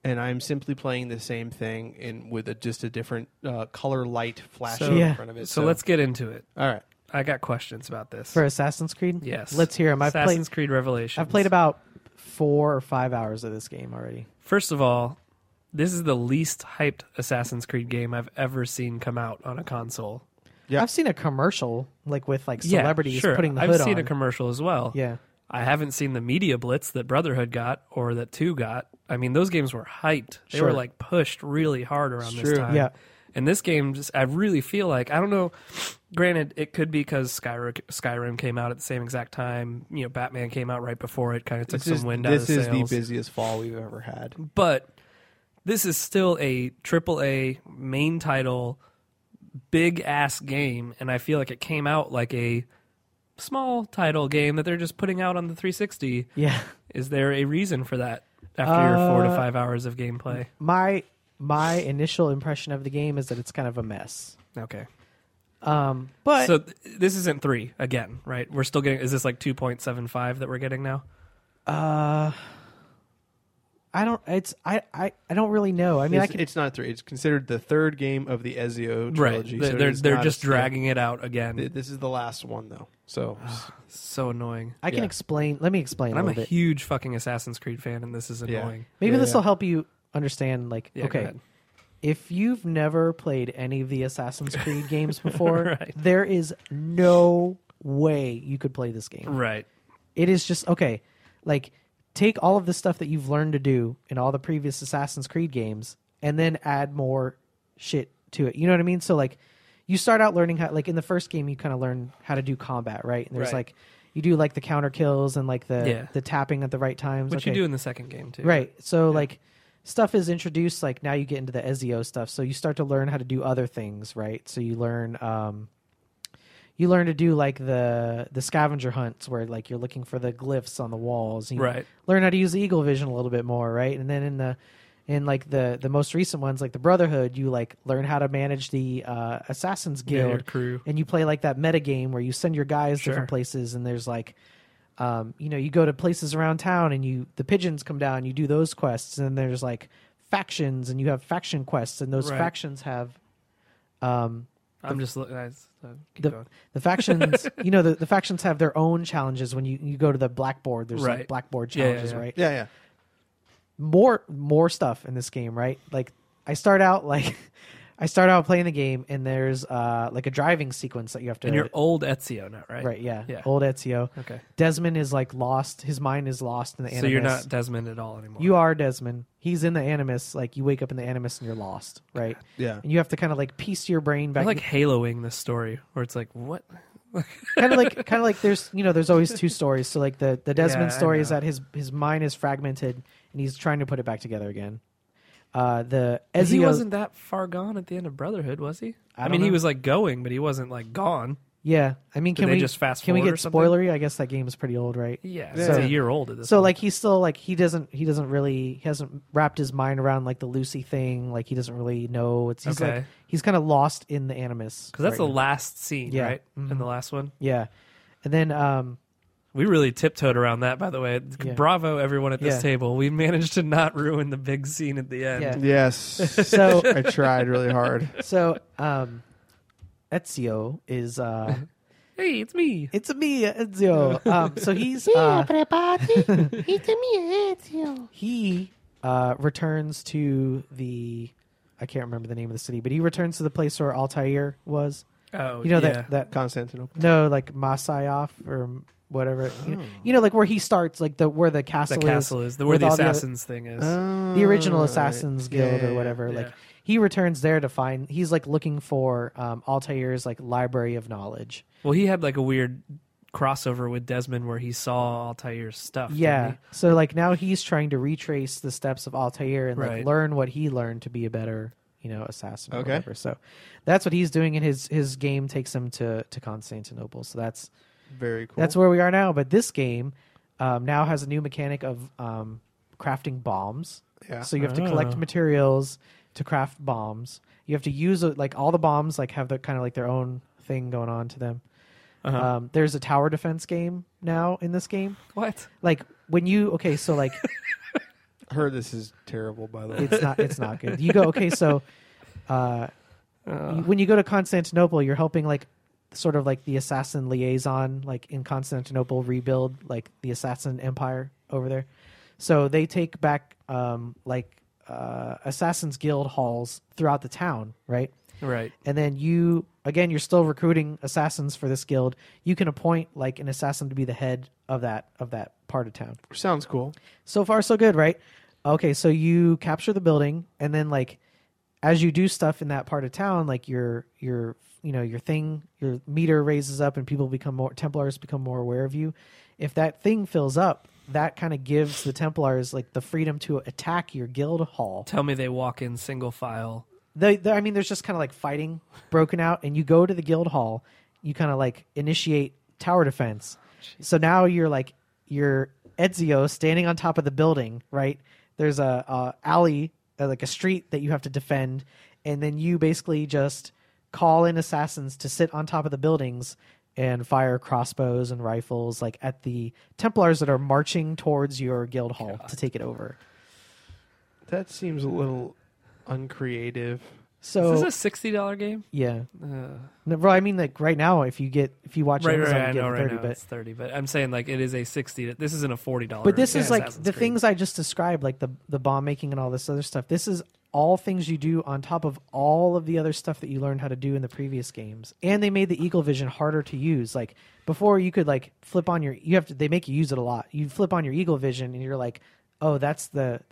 and I'm simply playing the same thing with just a different color light flashing So- in Yeah. front of it. So let's get into it. All right. I got questions about this. For Assassin's Creed? Yes. Let's hear them. Assassin's Creed Revelations. I've played about 4 or 5 hours of this game already. First of all, this is the least hyped Assassin's Creed game I've ever seen come out on a console. Yeah. I've seen a commercial with like Yeah, celebrities sure. putting the hood I've on. seen a commercial as well. Yeah. I haven't seen the media blitz that Brotherhood got or that 2 got. I mean, those games were hyped. They Sure. were like pushed really hard around this true. time. Yeah. And this game, I really feel like, I don't know, granted, it could be because Skyrim came out at the same exact time. You know, Batman came out right before it, kind of took some wind out of the This sails. is the busiest fall we've ever had. But this is still a AAA main title, big ass game, and I feel like it came out like a small title game that they're just putting out on the 360. Yeah. Is there a reason for that after your 4 to 5 hours of gameplay? My initial impression of the game is that it's kind of a mess. Okay. But So this isn't 3 again, right? We're still getting, is this like 2.75 that we're getting now? I don't really know. I mean, It's not 3. It's considered the third game of the Ezio Right. trilogy. so it They're is they're not just a- dragging it out again. This is the last one, though. So So annoying. I can yeah. explain. Let me explain And a I'm a little bit. huge fucking Assassin's Creed fan, and this is Yeah. annoying. Maybe Yeah, this yeah. will help you understand. Like, Yeah, go okay, ahead. if you've never played any of the Assassin's Creed games before, Right. there is no way you could play this game. Right. It is just okay. Like, take all of the stuff that you've learned to do in all the previous Assassin's Creed games, and then add more shit to it. You know what I mean? So like, you start out learning how. Like in the first game, you kind of learn how to do combat, right? And there's Right. like, you do like the counter kills and like Yeah. the tapping at the right times. Which you Okay. do in the second game, too. Right. So like stuff is introduced, like now you get into the Ezio stuff. So you start to learn how to do other things, right? So you learn to do like the scavenger hunts where like you're looking for the glyphs on the walls. You Right. learn how to use the eagle vision a little bit more, right? And then in like the most recent ones, like the Brotherhood, you like learn how to manage the Assassin's Yeah, your Guild, crew. and you play like that meta game where you send your guys Sure. different places, and there's like you go to places around town and the pigeons come down, you do those quests, and there's like factions, and you have faction quests, and those Right. factions have I'm just looking. Keep going. the factions the factions have their own challenges. When you go to the blackboard, there's like Right. blackboard Yeah, yeah, challenges, yeah. right? yeah. More stuff in this game, right? Like I start out playing the game, and there's like a driving sequence that you have to. And you're old Ezio now, right? right, yeah, Yeah. old Ezio. Okay. Desmond is like lost. His mind is lost in the Animus. So you're not Desmond at all anymore. You are Desmond. He's in the Animus. Like you wake up in the Animus and you're lost, right? Yeah. And you have to kind of like piece your brain I back. like haloing this story where it's like, what? kind of like there's always two stories. So like the Desmond Yeah, I story is know. that his mind is fragmented and he's trying to put it back together again. The But he Ezio wasn't that far gone at the end of Brotherhood, was he? I I don't mean, he know. was like going, but he wasn't like gone. yeah. I mean, Did can they we just fast can we forward get or something? spoilery? I guess that game is pretty old, right? Yeah, Yeah. it's a year old at this So point. like he's still like he hasn't wrapped his mind around like the Lucy thing. Like he doesn't really know. He's Okay. like he's kind of lost in the Animus because that's right the now. last scene, Yeah. right? Mhm. In the last one, Yeah, and then we really tiptoed around that. By the way, Yeah. Bravo, everyone at this Yeah. table. We managed to not ruin the big scene at the end. Yeah. Yes. so I tried really hard. so Ezio is Hey, it's me. it's me Ezio. So he's he returns to the I can't remember the name of the city, but he returns to the place where Altair was. Oh, You know yeah. that Constantinople. no, like Masyaf or whatever. You know, like where he starts, like where the the castle castle is, is where with the all the other- assassins thing is. the original Assassin's Guild or whatever. yeah. Like he returns there to find. He's like looking for Altair's like library of knowledge. Well, he had like a weird crossover with Desmond where he saw Altair's stuff. didn't Yeah. he? So like now he's trying to retrace the steps of Altair and like Right. learn what he learned to be a better, assassin or Okay. whatever. So that's what he's doing, and his game takes him to Constantinople. So that's Very cool. where we are now. But this game now has a new mechanic of crafting bombs. Yeah. So you have to collect materials to craft bombs. You have to use like all the bombs like have the kind of like their own thing going on to them. Uh-huh. There's a tower defense game now in this game. What? Like when you so like heard this is terrible, by the way. It's not good. You go, okay, so when you go to Constantinople, you're helping like sort of like the assassin liaison, like in Constantinople, rebuild like the assassin empire over there. So they take back Assassin's Guild halls throughout the town, right? Right. And then you're still recruiting assassins for this guild. You can appoint like an assassin to be the head of that part of town. Sounds cool. So far, so good, right? Okay, so you capture the building, and then like as you do stuff in that part of town, like your meter raises up, and Templars become more aware of you. If that thing fills up, that kind of gives the Templars like the freedom to attack your guild hall. Tell me they walk in single file. There's just kind of like fighting broken out, and you go to the guild hall. You kind of like initiate tower defense. So now you're Ezio standing on top of the building, right? There's a alley, like a street that you have to defend, and then you basically just call in assassins to sit on top of the buildings and fire crossbows and rifles like at the Templars that are marching towards your guild hall to take it over. That seems a little uncreative. So Is this a $60 game? yeah, no, bro. I mean, like right now, if you watch Right, Amazon, I you get know it right 30, now but it's 30, but I'm saying like it is a 60. This isn't a $40. But this is like Assassin's the Creed. things I just described, like the bomb making and all this other stuff. This is all things you do on top of all of the other stuff that you learned how to do in the previous games. And they made the Eagle Vision harder to use. Like before, you could like flip on they make you use it a lot. You flip on your Eagle Vision and you're like, oh, that's the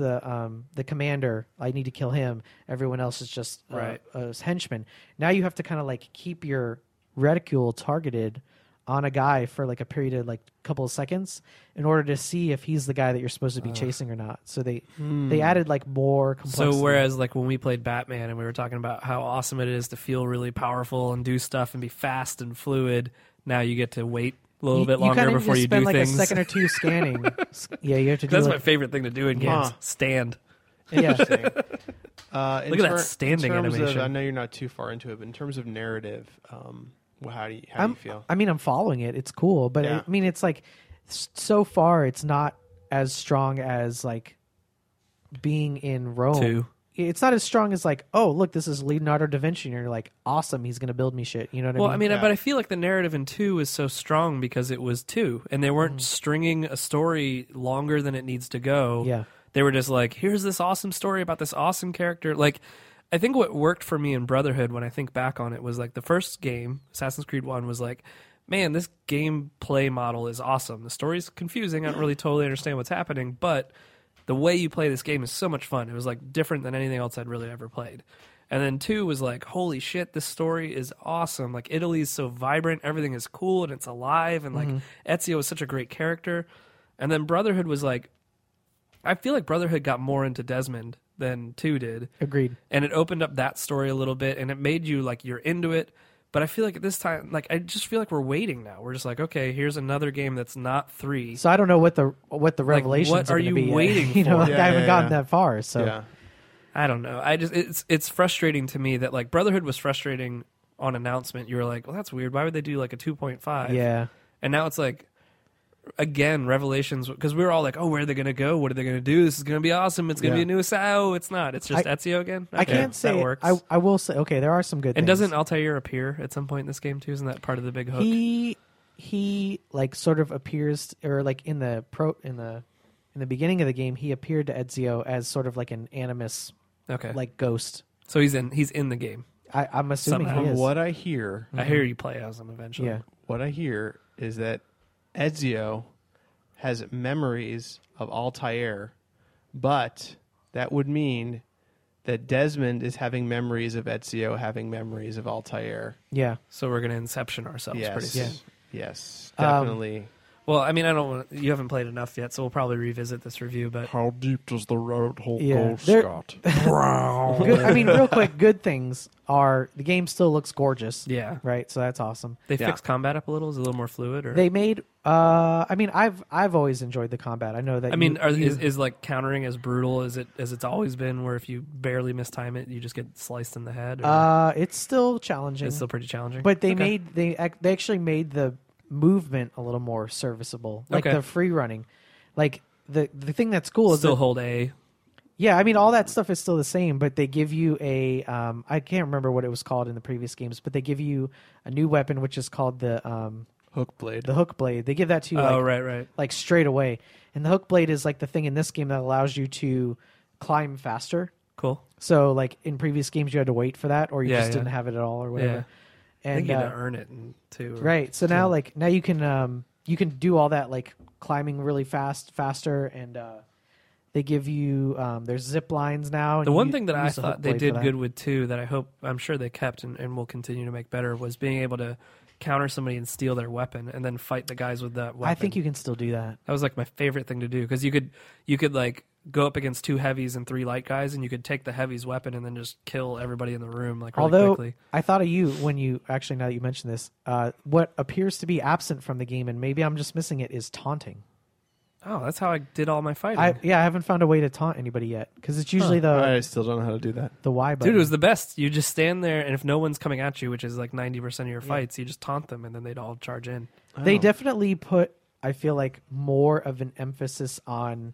commander. I need to kill him. Everyone else is just Right. a henchman. Now you have to kind of like keep your reticule targeted on a guy for like a period of like a couple of seconds in order to see if he's the guy that you're supposed to be chasing or not. So they added like more complexity. So whereas like when we played Batman and we were talking about how awesome it is to feel really powerful and do stuff and be fast and fluid, now you get to wait a little bit longer kinda need before to you spend do like things. a second or two scanning. Yeah, you have to do That's like, my favorite thing to do in games. Huh. Stand. yeah. Look at that standing in terms animation. Of, I know you're not too far into it, but in terms of narrative, how do you feel? I mean, I'm following it. It's cool, but Yeah. I mean, it's like so far, it's not as strong as like being in Rome. 2. It's not as strong as like, oh, look, this is Leonardo da Vinci, and you're like, awesome, he's gonna build me shit. You know what Well, I mean? Yeah. but I feel like the narrative in 2 is so strong because it was 2, and they weren't stringing a story longer than it needs to go. Yeah. They were just like, here's this awesome story about this awesome character. Like, I think what worked for me in Brotherhood when I think back on it was like the first game, Assassin's Creed 1, was like, man, this gameplay model is awesome. The story's confusing. I don't really totally understand what's happening, but the way you play this game is so much fun. It was like different than anything else I'd really ever played. And then 2 was like, holy shit, this story is awesome. Like Italy's so vibrant, everything is cool and it's alive, and like Ezio is such a great character. And then Brotherhood was like, I feel like Brotherhood got more into Desmond than 2 did. Agreed. And it opened up that story a little bit, and it made you like you're into it. But I feel like at this time, like I just feel like we're waiting now. We're just like, okay, here's another game that's not 3. So I don't know what the revelations what are you gonna be yet. waiting You know, for? like, Yeah, I haven't yeah, gotten yeah. that far. So Yeah. I don't know. I just it's frustrating to me that like Brotherhood was frustrating on announcement. You were like, well, that's weird. Why would they do like a 2.5? yeah. And now it's like, again, Revelations, because we were all like, oh, where are they going to go? What are they going to do? This is going to be awesome. It's going to Yeah. be a new Sao. It's not. It's just Ezio again. I Okay, can't say that works. I will say okay. There are some good. And things. doesn't Altair appear at some point in this game too? Isn't that part of the big hook? He like sort of appears, or like in the beginning of the game, he appeared to Ezio as sort of like an animus Okay, like ghost. so he's in the game. I'm assuming Somehow. he From is. what I hear, I hear you play as him eventually. Yeah. what I hear is that Ezio has memories of Altair, but that would mean that Desmond is having memories of Ezio having memories of Altair. Yeah. So we're gonna Inception ourselves Yes. pretty soon. Yeah. Yes, definitely. Well, I mean, I don't want you haven't played enough yet, so we'll probably revisit this review. But How deep does the rabbit hole Yeah. go, There- Scott? Good, I mean, real quick, good things are the game still looks gorgeous. yeah, Right. So that's awesome. they Yeah. fixed combat up a little. Is it a little more fluid? Or They made. I mean, I've always enjoyed the combat. I know that. I mean, you- is like countering as brutal as it's always been, where if you barely mistime it, you just get sliced in the head. Or it's still challenging. it's still pretty challenging. But they Okay. they actually made the movement a little more serviceable, like Okay. the free running. Like the thing that's cool is Still that, hold A. yeah, I mean all that stuff is still the same, but they give you a I can't remember what it was called in the previous games, but they give you a new weapon which is called the Hook blade. hook blade. They give that to you Oh, right. like straight away. And the hook blade is like the thing in this game that allows you to climb faster. Cool. So like in previous games you had to wait for that or you Yeah, just yeah. didn't have it at all or whatever. I And think you had to earn it too. right. So now now you can do all that like climbing really faster and they give you there's zip lines now. And The one you thing that I use the hook thought they blade for did that. good with too, that I'm sure they kept and will continue to make better, was being able to counter somebody and steal their weapon and then fight the guys with that weapon. I think you can still do that. That was like my favorite thing to do because you could like go up against 2 heavies and 3 light guys and you could take the heavy's weapon and then just kill everybody in the room like really Although quickly. I thought of you when you actually, now that you mention this, what appears to be absent from the game, and maybe I'm just missing it, is taunting. Oh, that's how I did all my fighting. I haven't found a way to taunt anybody yet because it's usually I still don't know how to do that. the Y button. Dude, it was the best. You just stand there, and if no one's coming at you, which is like 90% of your fights, you just taunt them, and then they'd all charge in. They definitely put, I feel like, more of an emphasis on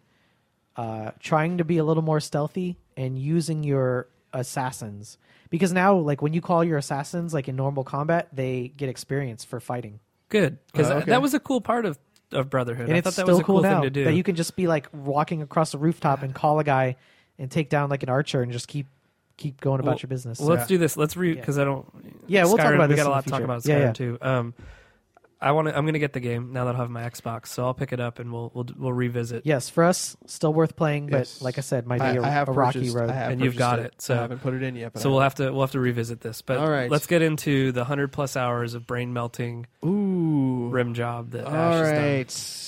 trying to be a little more stealthy and using your assassins. Because now, like, when you call your assassins, like in normal combat, they get experience for fighting. Good, because okay. that was a cool part of Brotherhood. And I it's thought that still was a cool cool now thing to do. that you can just be, like, walking across the rooftop and call a guy and take down, like, an archer and just keep going about your business. Well, let's do this. Let's because I don't. Yeah, we'll talk Skyrim, about we this got a in lot the to talk future. about Yeah, Skyrim yeah. too. I'm gonna get the game now that I have my Xbox, so I'll pick it up and we'll revisit. Yes, for us, still worth playing, but Yes. like I said, might be I have a rocky purchased- road. I have And you've got purchased it, so- I haven't put it in yet. But So we'll have to revisit this. But All right. let's get into the 100+ hours of brain melting Ooh. rim job that All Ash has done. right,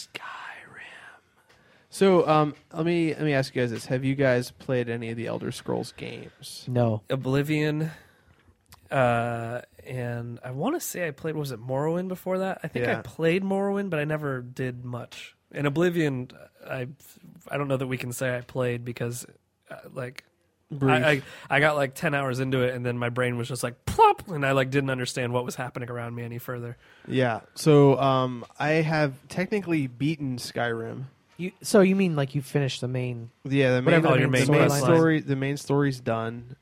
Skyrim. So let me ask you guys this: have you guys played any of the Elder Scrolls games? No. Oblivion, and I want to say I played. Was it Morrowind before that? I think I Yeah. played Morrowind, but I never did much. In Oblivion, I don't know that we can say I played because I got like 10 hours into it, and then my brain was just like plop, and I like didn't understand what was happening around me any further. Yeah. So I have technically beaten Skyrim. So you mean like you finished the main? Yeah, the main, Whatever your main the main quest line. story. The main story's done.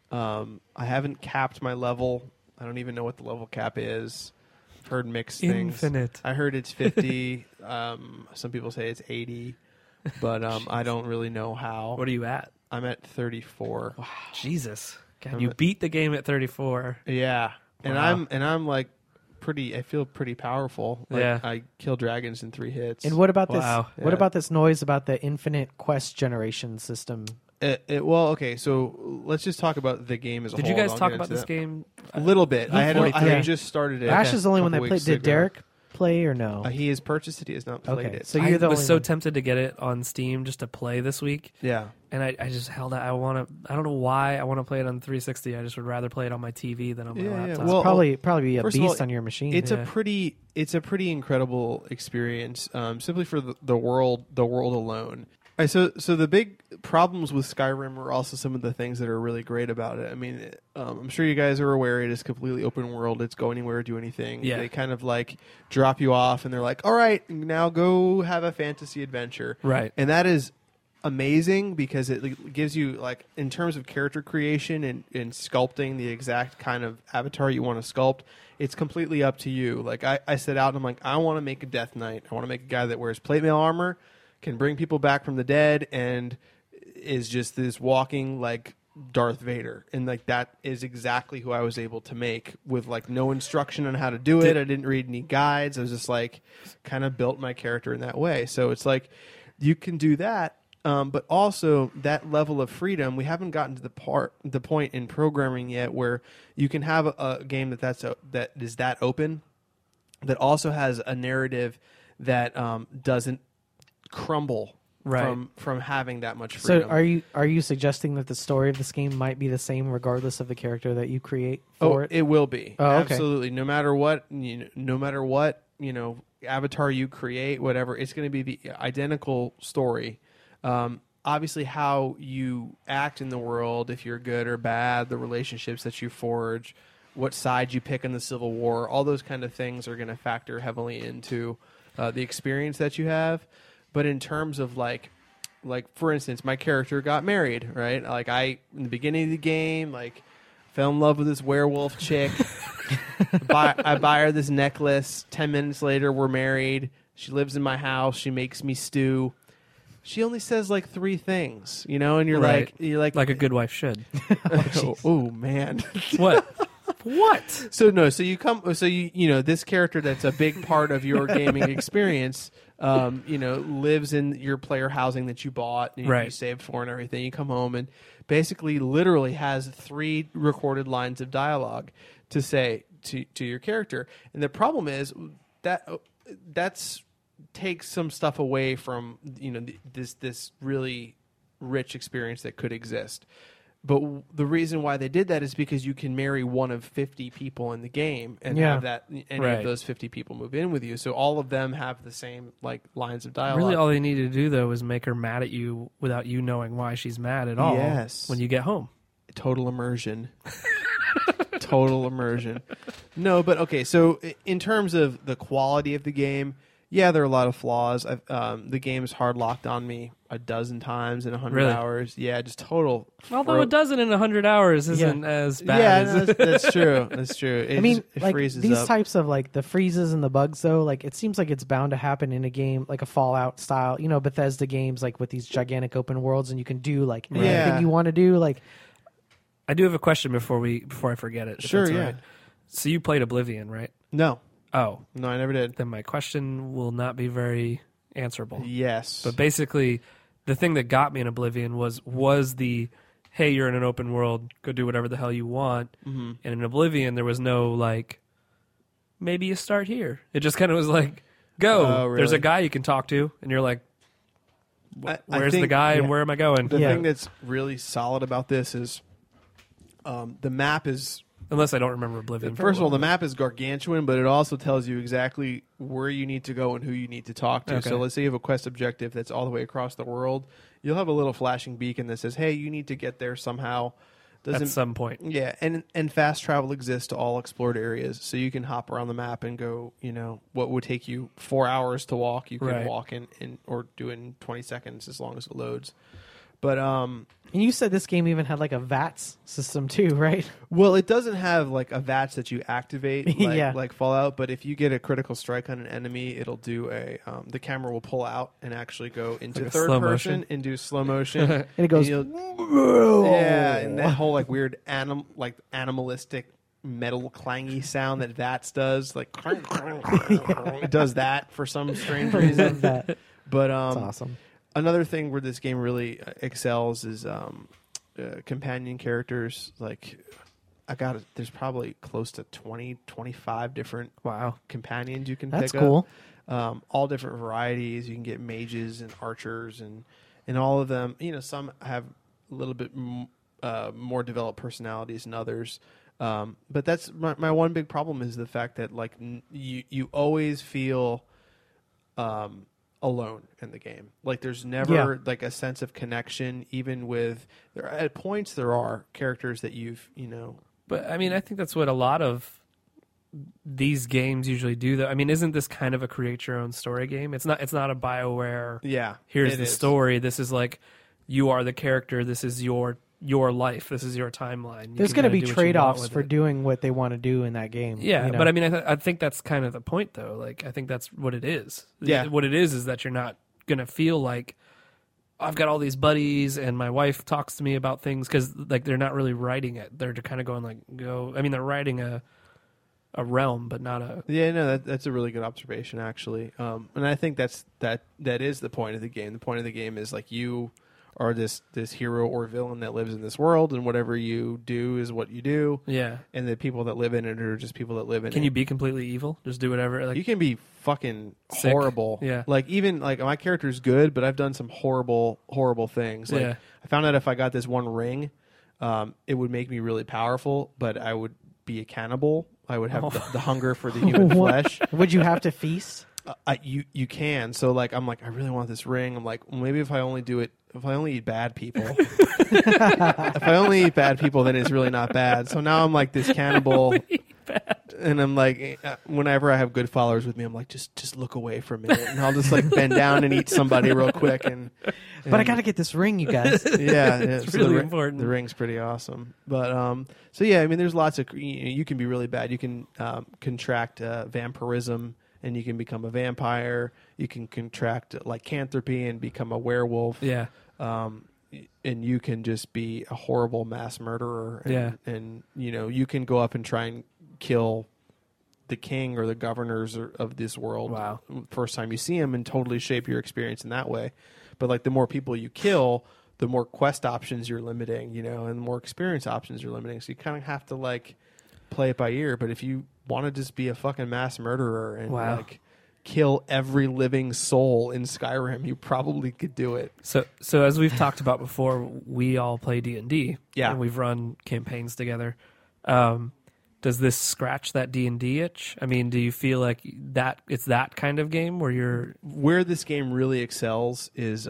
I haven't capped my level. I don't even know what the level cap is. I've heard mixed things. Infinite. I heard it's 50. Some people say it's 80, but I don't really know how. What are you at? I'm at 34. Wow. Jesus, God, I'm you at- beat the game at 34. Yeah, and Wow. I'm like pretty. I feel pretty powerful. Like, Yeah. I kill dragons in 3 hits. And what about Wow. this? What Yeah. about this noise about the infinite quest generation system? Well, okay. So let's just talk about the game as a Did whole. you guys and I'll talk get about into this that. game? A little bit. I had 43. just started it. Ash is the only one that couple played. weeks Did ago. Derek play or no? He has purchased it. He has not played Okay, it. so I you're the was only so one. tempted to get it on Steam just to play this week, Yeah. and I just held out. I don't know why I want to play it on 360. I just would rather play it on my TV than on my Yeah, yeah. laptop. Well, probably be a first of beast all, on your machine. It's Yeah. a pretty incredible experience. Simply for the world alone. All right, so the big problems with Skyrim are also some of the things that are really great about it. I mean, I'm sure you guys are aware it is completely open world. It's go anywhere, do anything. Yeah. They kind of like drop you off, and they're like, "All right, now go have a fantasy adventure." Right. And that is amazing because it gives you, like, in terms of character creation and sculpting the exact kind of avatar you want to sculpt, it's completely up to you. Like, I set out and I'm like, I want to make a Death Knight. I want to make a guy that wears plate mail armor, can bring people back from the dead, and is just this walking, like, Darth Vader. And, like, that is exactly who I was able to make with, like, no instruction on how to do it. I didn't read any guides. I was just, like, kind of built my character in that way. So it's like, you can do that. But also that level of freedom, we haven't gotten to the point in programming yet where you can have a game that is that open, that also has a narrative that doesn't crumble Right. from having that much so freedom. are you suggesting that the story of this game might be the same regardless of the character that you create Oh, for it? it will be. Oh, okay. Absolutely. No matter what, avatar you create, whatever, it's going to be the identical story. Obviously, how you act in the world, if you're good or bad, the relationships that you forge, what side you pick in the Civil War, all those kind of things are going to factor heavily into the experience that you have. But in terms of, like, like for instance, my character got married, right? Like in the beginning of the game, like fell in love with this werewolf chick. I buy her this necklace. 10 minutes later, we're married. She lives in my house. She makes me stew. She only says like 3 things, and you're Right. like Like a good wife should. oh man. What? What? So this character that's a big part of your gaming experience, lives in your player housing that you bought and you Right. saved for and everything. You come home and basically literally has 3 recorded lines of dialogue to say to your character. And the problem is that's takes some stuff away from this really rich experience that could exist. But the reason why they did that is because you can marry one of 50 people in the game and have any Right. of those 50 people move in with you. So all of them have the same like lines of dialogue. Really, all they needed to do though was make her mad at you without you knowing why she's mad at all. Yes. When you get home. Total immersion. Total immersion. No, but okay. So in terms of the quality of the game, yeah, there are a lot of flaws. The game's hard locked on me a dozen times in 100 Really? hours. Yeah, just total. Although a dozen in 100 hours isn't as bad Yeah, as no, that's true. That's true. I mean, it like freezes these up. types of like the freezes and the bugs, though, like it seems like it's bound to happen in a game like a Fallout style, Bethesda games, like with these gigantic open worlds, and you can do like anything Yeah. you want to do. Like, I do have a question before I forget it. if Sure, that's all yeah. right. So you played Oblivion, right? No, Oh, no, I never did. then my question will not be very answerable. Yes, But basically, the thing that got me in Oblivion was the, hey, you're in an open world, go do whatever the hell you want. Mm-hmm. And in Oblivion, there was no, like, maybe you start here. It just kind of was like, go. Oh, really? There's a guy you can talk to, and you're like, I where's the think- guy and yeah. where am I going? The Yeah. thing that's really solid about this is the map is. Unless I don't remember Oblivion. very First of all, well. the map is gargantuan, but it also tells you exactly where you need to go and who you need to talk to. Okay. So let's say you have a quest objective that's all the way across the world. You'll have a little flashing beacon that says, hey, you need to get there somehow. At some point. Yeah, and fast travel exists to all explored areas, so you can hop around the map and go, what would take you 4 hours to walk, you can Right. walk in or do it in 20 seconds as long as it loads. But and you said this game even had like a VATS system too, right? well, it doesn't have like a VATS that you activate like, Yeah. like Fallout, but if you get a critical strike on an enemy, it'll do the camera will pull out and actually go into Like a third slow person motion? and do slow motion. And it goes, yeah, and that whole like weird animalistic metal clangy sound that VATS does, like it does that for some strange I reason. love that. But That's awesome. another thing where this game really excels is companion characters. Like there's probably close to 20, 25 different Wow. companions you can That's pick cool. up. All different varieties. You can get mages and archers and all of them. Some have a little bit more developed personalities than others. But that's my one big problem is the fact that like you always feel alone in the game. Like there's never like a sense of connection, even with at points there are characters that you've But I mean, I think that's what a lot of these games usually do. Though I mean, isn't this kind of a create your own story game? It's not a BioWare. yeah. Here's it the is. story. This is like you are the character. This is your life. This is your timeline. You There's can going to kinda be do what you trade-offs want with for it. doing what they want to do in that game. Yeah, you know? but I mean, I think that's kind of the point, though. Like, I think that's what it is. Yeah. What it is that you're not gonna feel like I've got all these buddies and my wife talks to me about things because like they're not really writing it. They're kind of going like go. I mean, they're writing a realm, but not a. Yeah, no, that's a really good observation, actually. And I think that is the point of the game. The point of the game is like you are this hero or villain that lives in this world, and whatever you do is what you do. Yeah. And the people that live in it are just people that live in it. Can you be completely evil? Just do whatever. Like You can be fucking Sick. horrible. Yeah. Like even like my character's good, but I've done some horrible things. Like Yeah. I found out if I got this one ring, it would make me really powerful, but I would be a cannibal. I would have the hunger for the human What? flesh. Would you have to feast? You can. So like I'm like I really want this ring. I'm like well, maybe if I only eat bad people. If I only eat bad people, then it's really not bad. So now I'm like this cannibal. And I'm like, whenever I have good followers with me, I'm like, just look away for a minute, and I'll just like bend down and eat somebody real quick. But I got to get this ring, you guys. Yeah, It's so really the, important. The ring's pretty awesome. But so yeah, I mean, there's lots of you can be really bad. You can contract vampirism, and you can become a vampire. You can contract lycanthropy and become a werewolf. Yeah. And you can just be a horrible mass murderer. And, and you can go up and try and kill the king or the governors of this world. Wow. First time you see him, and totally shape your experience in that way. But like the more people you kill, the more quest options you're limiting, and the more experience options you're limiting. So you kind of have to like play it by ear. But if you want to just be a fucking mass murderer and like kill every living soul in Skyrim, you probably could do it. So as we've talked about before, we all play D&D. Yeah. And we've run campaigns together. Does this scratch that D&D itch? I mean, do you feel like that it's that kind of game where this game really excels is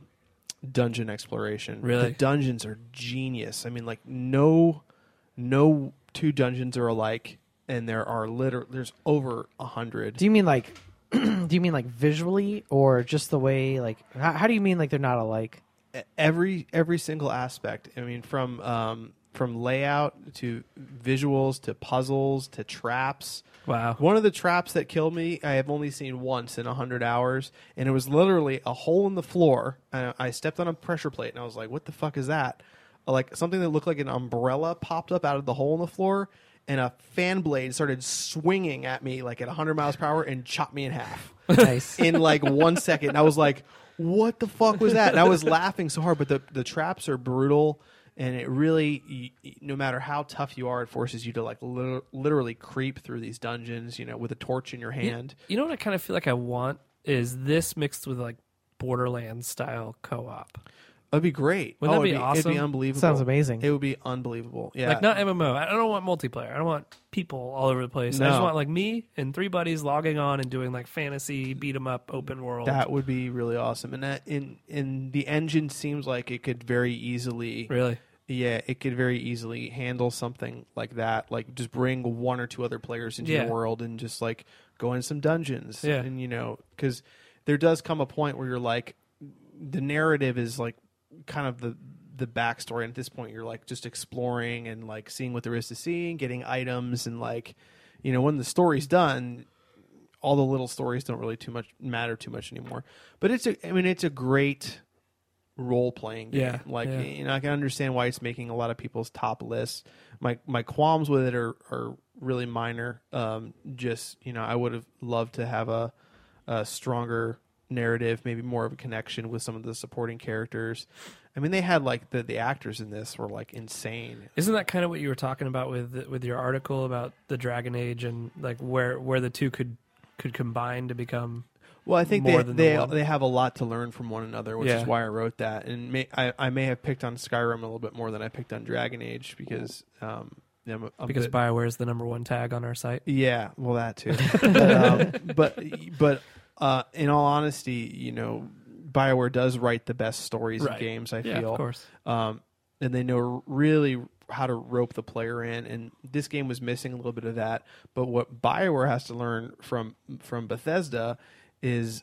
dungeon exploration. Really? The dungeons are genius. I mean, like no two dungeons are alike, and there's over 100. Do you mean like visually, or just the way, like, how do you mean like they're not alike? Every single aspect. I mean, from layout to visuals to puzzles to traps. Wow. One of the traps that killed me, I have only seen once in 100 hours, and it was literally a hole in the floor. And I stepped on a pressure plate, and I was like, "What the fuck is that?" Like something that looked like an umbrella popped up out of the hole in the floor, and a fan blade started swinging at me like at 100 miles per hour and chopped me in half. Nice. In like 1 second. And I was like, "What the fuck was that?" And I was laughing so hard, but the traps are brutal. And it really, no matter how tough you are, it forces you to like literally creep through these dungeons, with a torch in your hand. You know what I kind of feel like I want is this mixed with like Borderlands style co-op. That'd be great. Wouldn't that be It'd awesome? be unbelievable. Sounds amazing. It would be unbelievable. Yeah. Like not MMO. I don't want multiplayer. I don't want people all over the place. I just No. want like me and 3 buddies logging on and doing like fantasy beat 'em up open world. That would be really awesome. And that in the engine seems like it could very easily. Really? Yeah, it could very easily handle something like that. Like just bring 1 or 2 other players into your world and just like go in some dungeons. Yeah. And because there does come a point where you're like, the narrative is like kind of the backstory, and at this point you're like just exploring and like seeing what there is to see and getting items, and like when the story's done, all the little stories don't really matter too much anymore. But it's a great role-playing game. I can understand why it's making a lot of people's top lists. My qualms with it are really minor. I would have loved to have a stronger narrative, maybe more of a connection with some of the supporting characters. I mean, they had like the actors in this were like insane. Isn't that kind of what you were talking about with your article about the Dragon Age and like where the two could combine to become? Well, I think more than the one? they have a lot to learn from one another, which is why I wrote that. And I may have picked on Skyrim a little bit more than I picked on Dragon Age because because BioWare is the #1 tag on our site. Yeah, well, that too. but in all honesty, BioWare does write the best stories in games, I feel. Of course. And they know really how to rope the player in, and this game was missing a little bit of that. But what BioWare has to learn from Bethesda is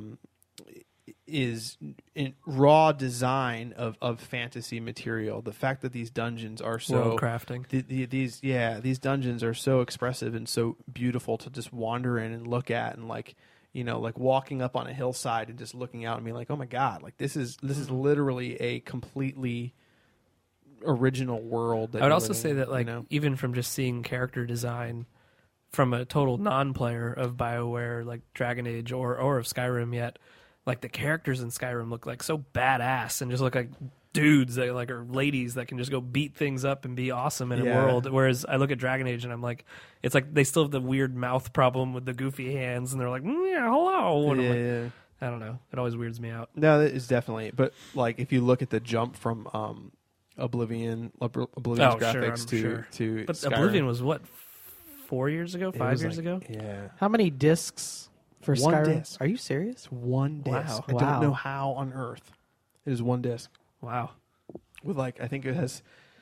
in raw design of fantasy material. The fact that these dungeons are so world crafting. These dungeons are so expressive and so beautiful to just wander in and look at, and like walking up on a hillside and just looking out and being like, oh my god, like this is literally a completely original world. That I would also say that even from just seeing character design from a total non-player of BioWare, like Dragon Age or of Skyrim yet, like the characters in Skyrim look like so badass and just look like dudes that like are ladies that can just go beat things up and be awesome in a world. Whereas I look at Dragon Age and I'm like, it's like they still have the weird mouth problem with the goofy hands, and they're like, yeah, hello. And I'm like, I don't know. It always weirds me out. No, that is definitely. But like if you look at the jump from Oblivion's graphics to but Skyrim. Oblivion was what, 4 years ago, 5 years ago? Yeah. How many discs for One Skyrim? disc. Are you serious? It's one disc. I Wow. don't know how on earth. It is one disc. Wow. With like, I think it has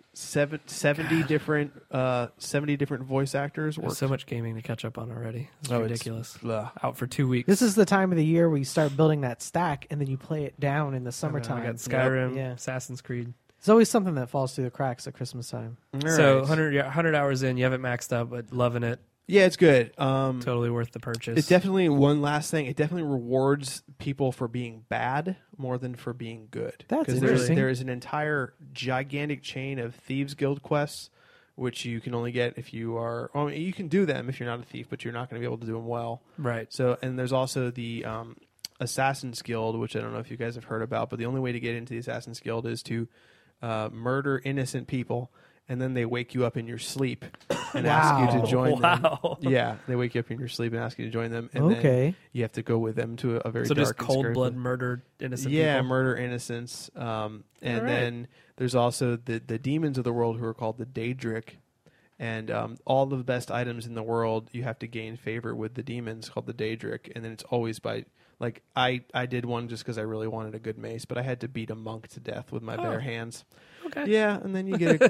70 different 70 different voice actors. There's Worked. so much gaming to catch up on already. It's Oh, ridiculous. ugh. Out for 2 weeks. This is the time of the year where you start building that stack, and then you play it down in the I summertime. got Skyrim, Yeah. Assassin's Creed. It's always something that falls through the cracks at Christmas time. All So right. 100 hours in, you have it maxed up, but loving it. Yeah, it's good. Totally worth the purchase. It definitely, one last thing, it definitely rewards people for being bad more than for being good. That's 'Cause interesting. there is an entire gigantic chain of Thieves Guild quests, which you can only get if you are. I mean, you can do them if you're not a thief, but you're not going to be able to do them well. Right. So, and there's also the Assassin's Guild, which I don't know if you guys have heard about, but the only way to get into the Assassin's Guild is to murder innocent people, and then they wake you up in your sleep and ask you to join them. Wow. Yeah, they wake you up in your sleep and ask you to join them, and then Okay. you have to go with them to a very So dark just and cold scary blood place. murdered innocent Yeah, people. murder innocents. And Alright. then there's also the demons of the world who are called the Daedric. And all the best items in the world, you have to gain favor with the demons called the Daedric. And then it's always by, like, I did one just because I really wanted a good mace, but I had to beat a monk to death with my bare hands. Okay. Yeah, and then you get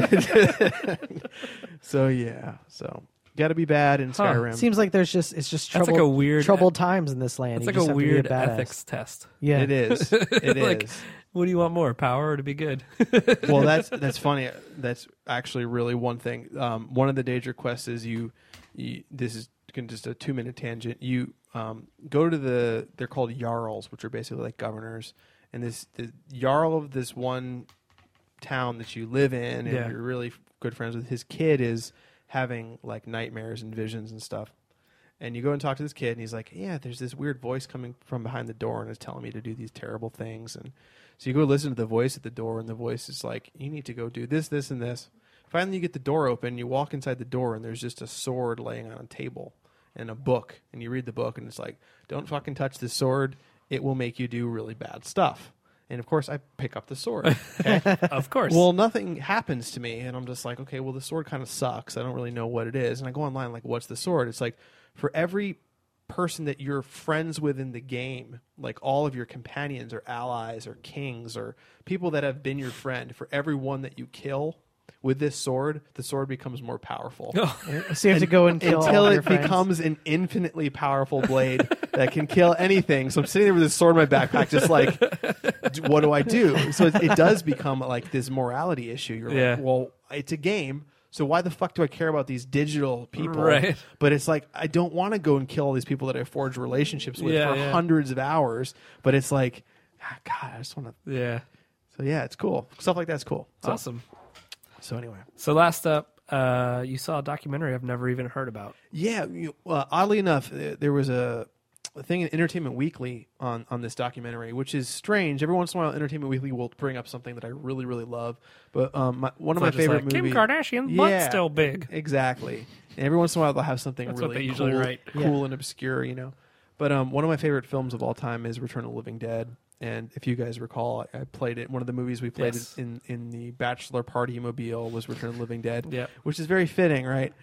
so, yeah. So, got to be bad in Huh. Skyrim. Seems like it's just That's troubled, like a weird troubled times in this land. That's You like just a have to be weird badass. ethics test. Yeah. It is. It is. Like, what do you want more, power or to be good? Well, that's funny. That's actually really one thing. One of the Daedric quests is you this is just a 2-minute tangent. You go to they're called Jarls, which are basically like governors, and the Jarl of this one town that you live in and Yeah. you're really good friends with, his kid is having like nightmares and visions and stuff. And you go and talk to this kid, and he's like, yeah, there's this weird voice coming from behind the door and it's telling me to do these terrible things. And so you go listen to the voice at the door, and the voice is like, you need to go do this, this, and this. Finally, you get the door open, you walk inside the door, and there's just a sword laying on a table and a book. And you read the book, and it's like, don't fucking touch this sword. It will make you do really bad stuff. And, of course, I pick up the sword. Okay? Of course. Well, nothing happens to me, and I'm just like, okay, well, the sword kind of sucks. I don't really know what it is. And I go online, like, what's the sword? It's like, for every person that you're friends with in the game, like all of your companions or allies or kings or people that have been your friend, for every one that you kill with this sword, the sword becomes more powerful. So you have to go and kill Until all of it your friends. becomes an infinitely powerful blade that can kill anything. So I'm sitting there with this sword in my backpack, just like, what do I do? So it does become like this morality issue. You're Yeah. like, well, it's a game, so why the fuck do I care about these digital people? Right. But it's like, I don't want to go and kill all these people that I forged relationships with Yeah, for yeah. hundreds of hours. But it's like, God, I just want to. yeah. So yeah, it's cool. Stuff like that's cool. So, Awesome. So anyway. So last up, you saw a documentary I've never even heard about. Yeah, oddly enough, there was a thing in Entertainment Weekly on this documentary, which is strange. Every once in a while, Entertainment Weekly will bring up something that I really, really love. But one of my It's just favorite like, movies, Kim Kardashian's butt's still big. Exactly. And every once in a while, they'll have something That's what really they usually write. cool and obscure, you know. But one of my favorite films of all time is Return of the Living Dead. And if you guys recall, I played it. One of the movies we played Yes. in the bachelor party mobile was Return of the Living Dead, Yeah. which is very fitting, right?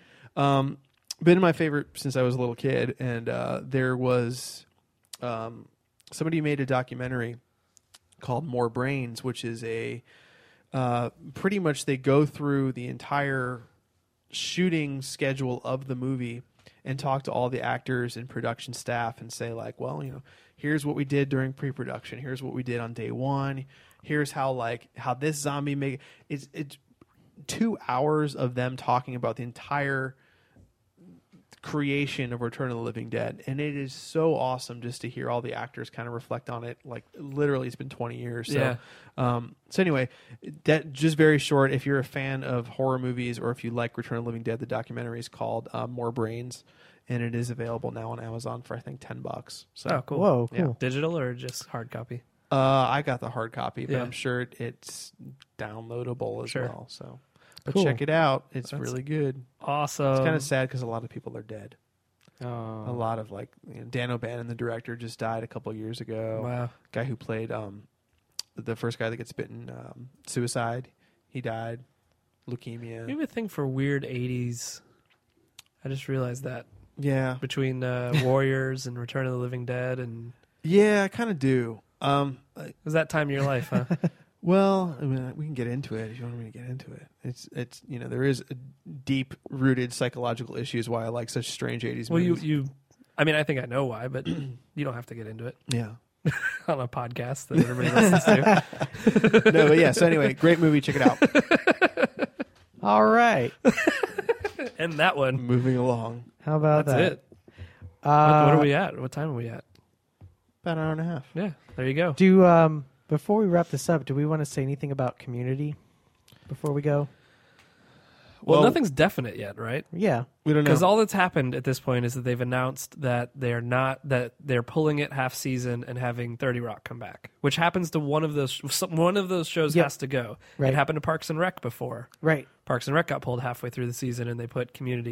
Been my favorite since I was a little kid. And there was somebody made a documentary called More Brains, which is a pretty much they go through the entire shooting schedule of the movie and talk to all the actors and production staff and say, like, well, you know, here's what we did during pre-production, here's what we did on day one, here's how this zombie make it's 2 hours of them talking about the entire creation of Return of the Living Dead, and it is so awesome just to hear all the actors kind of reflect on it. Like, literally, it's been 20 years. So, Yeah. So anyway, that just very short. If you're a fan of horror movies or if you like Return of the Living Dead, the documentary is called More Brains, and it is available now on Amazon for I think $10. So, Oh, cool. Whoa, cool. Yeah. Digital or just hard copy? I got the hard copy, but Yeah. I'm sure it's downloadable as Sure. well. So, but Cool. check it out. It's That's really good. Awesome. It's kind of sad because a lot of people are dead. A Oh. lot of Dan O'Bannon, the director, just died a couple years ago. Wow. Guy who played the first guy that gets bitten, suicide. He died, leukemia. We have a thing for weird 80s. I just realized that Yeah, between Warriors and Return of the Living Dead, and yeah, I kind of do. it was that time of your life, huh? Well, I mean, we can get into it if you want me to get into it. It's there is a deep rooted psychological issues why I like such strange 80s Well, movies. I mean, I think I know why, but you don't have to get into it Yeah. on a podcast that everybody listens to. No, but yeah. So anyway, great movie. Check it out. All right. And that one. Moving along. How about That's that? it. What are we at? What time are we at? About an hour and a half. Yeah, there you go. Do before we wrap this up, do we want to say anything about Community before we go? Well, nothing's definite yet, right? Yeah. We don't know. Because all that's happened at this point is that they've announced that they're pulling it half season and having 30 Rock come back, which happens to one of those shows Yep. has to go. Right. It happened to Parks and Rec before. Right. Parks and Rec got pulled halfway through the season and they put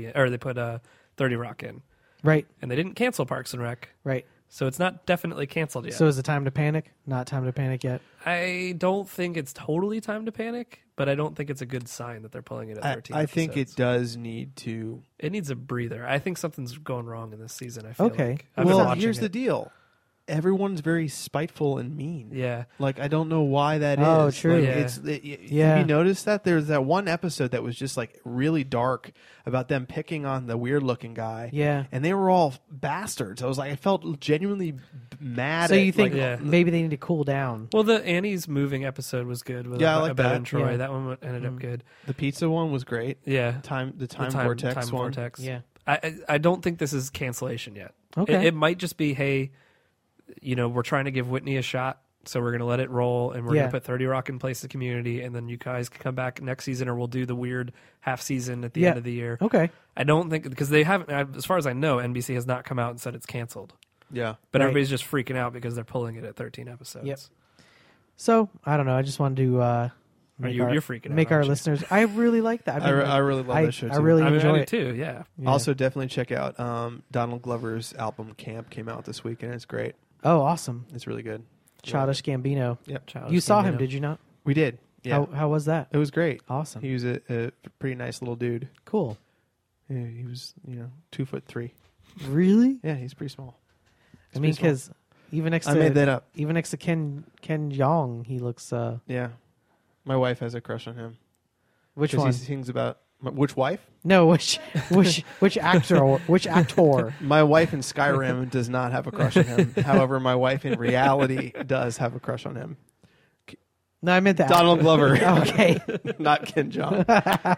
30 Rock in, Right. and they didn't cancel Parks and Rec, Right. so it's not definitely canceled yet. So is it time to panic? Not time to panic yet. I don't think it's totally time to panic, but I don't think it's a good sign that they're pulling it at 13 I think it episodes. does need to. It needs a breather. I think something's going wrong in this season. I feel Okay. like. I've been Well, watching here's it. the deal. Everyone's very spiteful and mean. Yeah. Like, I don't know why that is. Oh, true. Like, Yeah. Yeah. Have you noticed that? There's that one episode that was just like really dark about them picking on the weird looking guy. Yeah. And they were all bastards. I was like, I felt genuinely mad So at, you think like, Yeah. maybe they need to cool down? Well, the Annie's moving episode was good. With Yeah, I like about that. and Troy. Yeah. That one ended up good. the pizza one was great. Yeah. The time vortex time one. vortex. Yeah. I don't think this is cancellation yet. Okay. It might just be, hey, we're trying to give Whitney a shot, so we're going to let it roll, and we're Yeah. going to put 30 Rock in place of Community, and then you guys can come back next season, or we'll do the weird half season at the Yeah. end of the year. Okay. I don't think, because they haven't, as far as I know, NBC has not come out and said it's canceled. Yeah. But Right. everybody's just freaking out because they're pulling it at 13 episodes. Yep. So I don't know. I just wanted to You're freaking out, make our aren't you? listeners. I really like that. I really love that show, I too. really I mean, enjoy I do it too, yeah. Yeah. Also, definitely check out Donald Glover's album Camp came out this week, and it's great. Oh, awesome. It's really good. Childish Gambino. Yep. Childish You saw him, Gambino. did you not? We did. Yeah. How was that? It was great. Awesome. He was a pretty nice little dude. Cool. Yeah, he was, 2'3". Really? Yeah, he's pretty small. I mean, pretty small. because even next I to made that up. even next to Ken Jeong, he looks. Yeah. My wife has a crush on him. Which 'Cause one? He sings about which wife? No, which actor? Which actor? My wife in Skyrim does not have a crush on him. However, my wife in reality does have a crush on him. No, I meant that. Donald Glover, Okay. not Ken Jeong.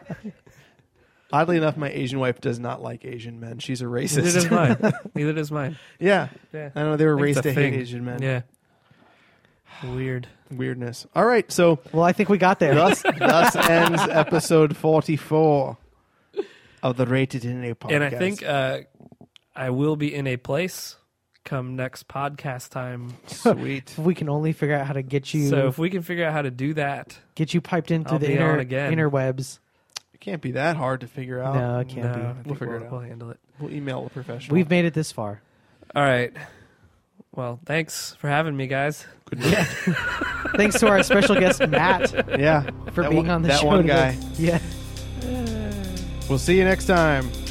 Oddly enough, my Asian wife does not like Asian men. She's a Neither does racist. mine. Neither does mine. Yeah. Yeah. I don't know. They were I think raised it's to a hate thing. Asian men. Yeah. Weirdness. All right. So Well, I think we got there. thus ends episode 44 of the Rated NA podcast. And I think I will be in a place come next podcast time. Sweet. If we can only figure out how to get you So if we can figure out how to do that, piped into I'll the be on again. interwebs. It can't be that hard to figure out. No, it can't no, I be. think We'll figure it out. We'll handle it. We'll email a professional. We've made it this far. All right. Well, thanks for having me, guys. Good night. Thanks to our special guest Matt Yeah. for That being one- on the that show one today. guy. Yeah. We'll see you next time.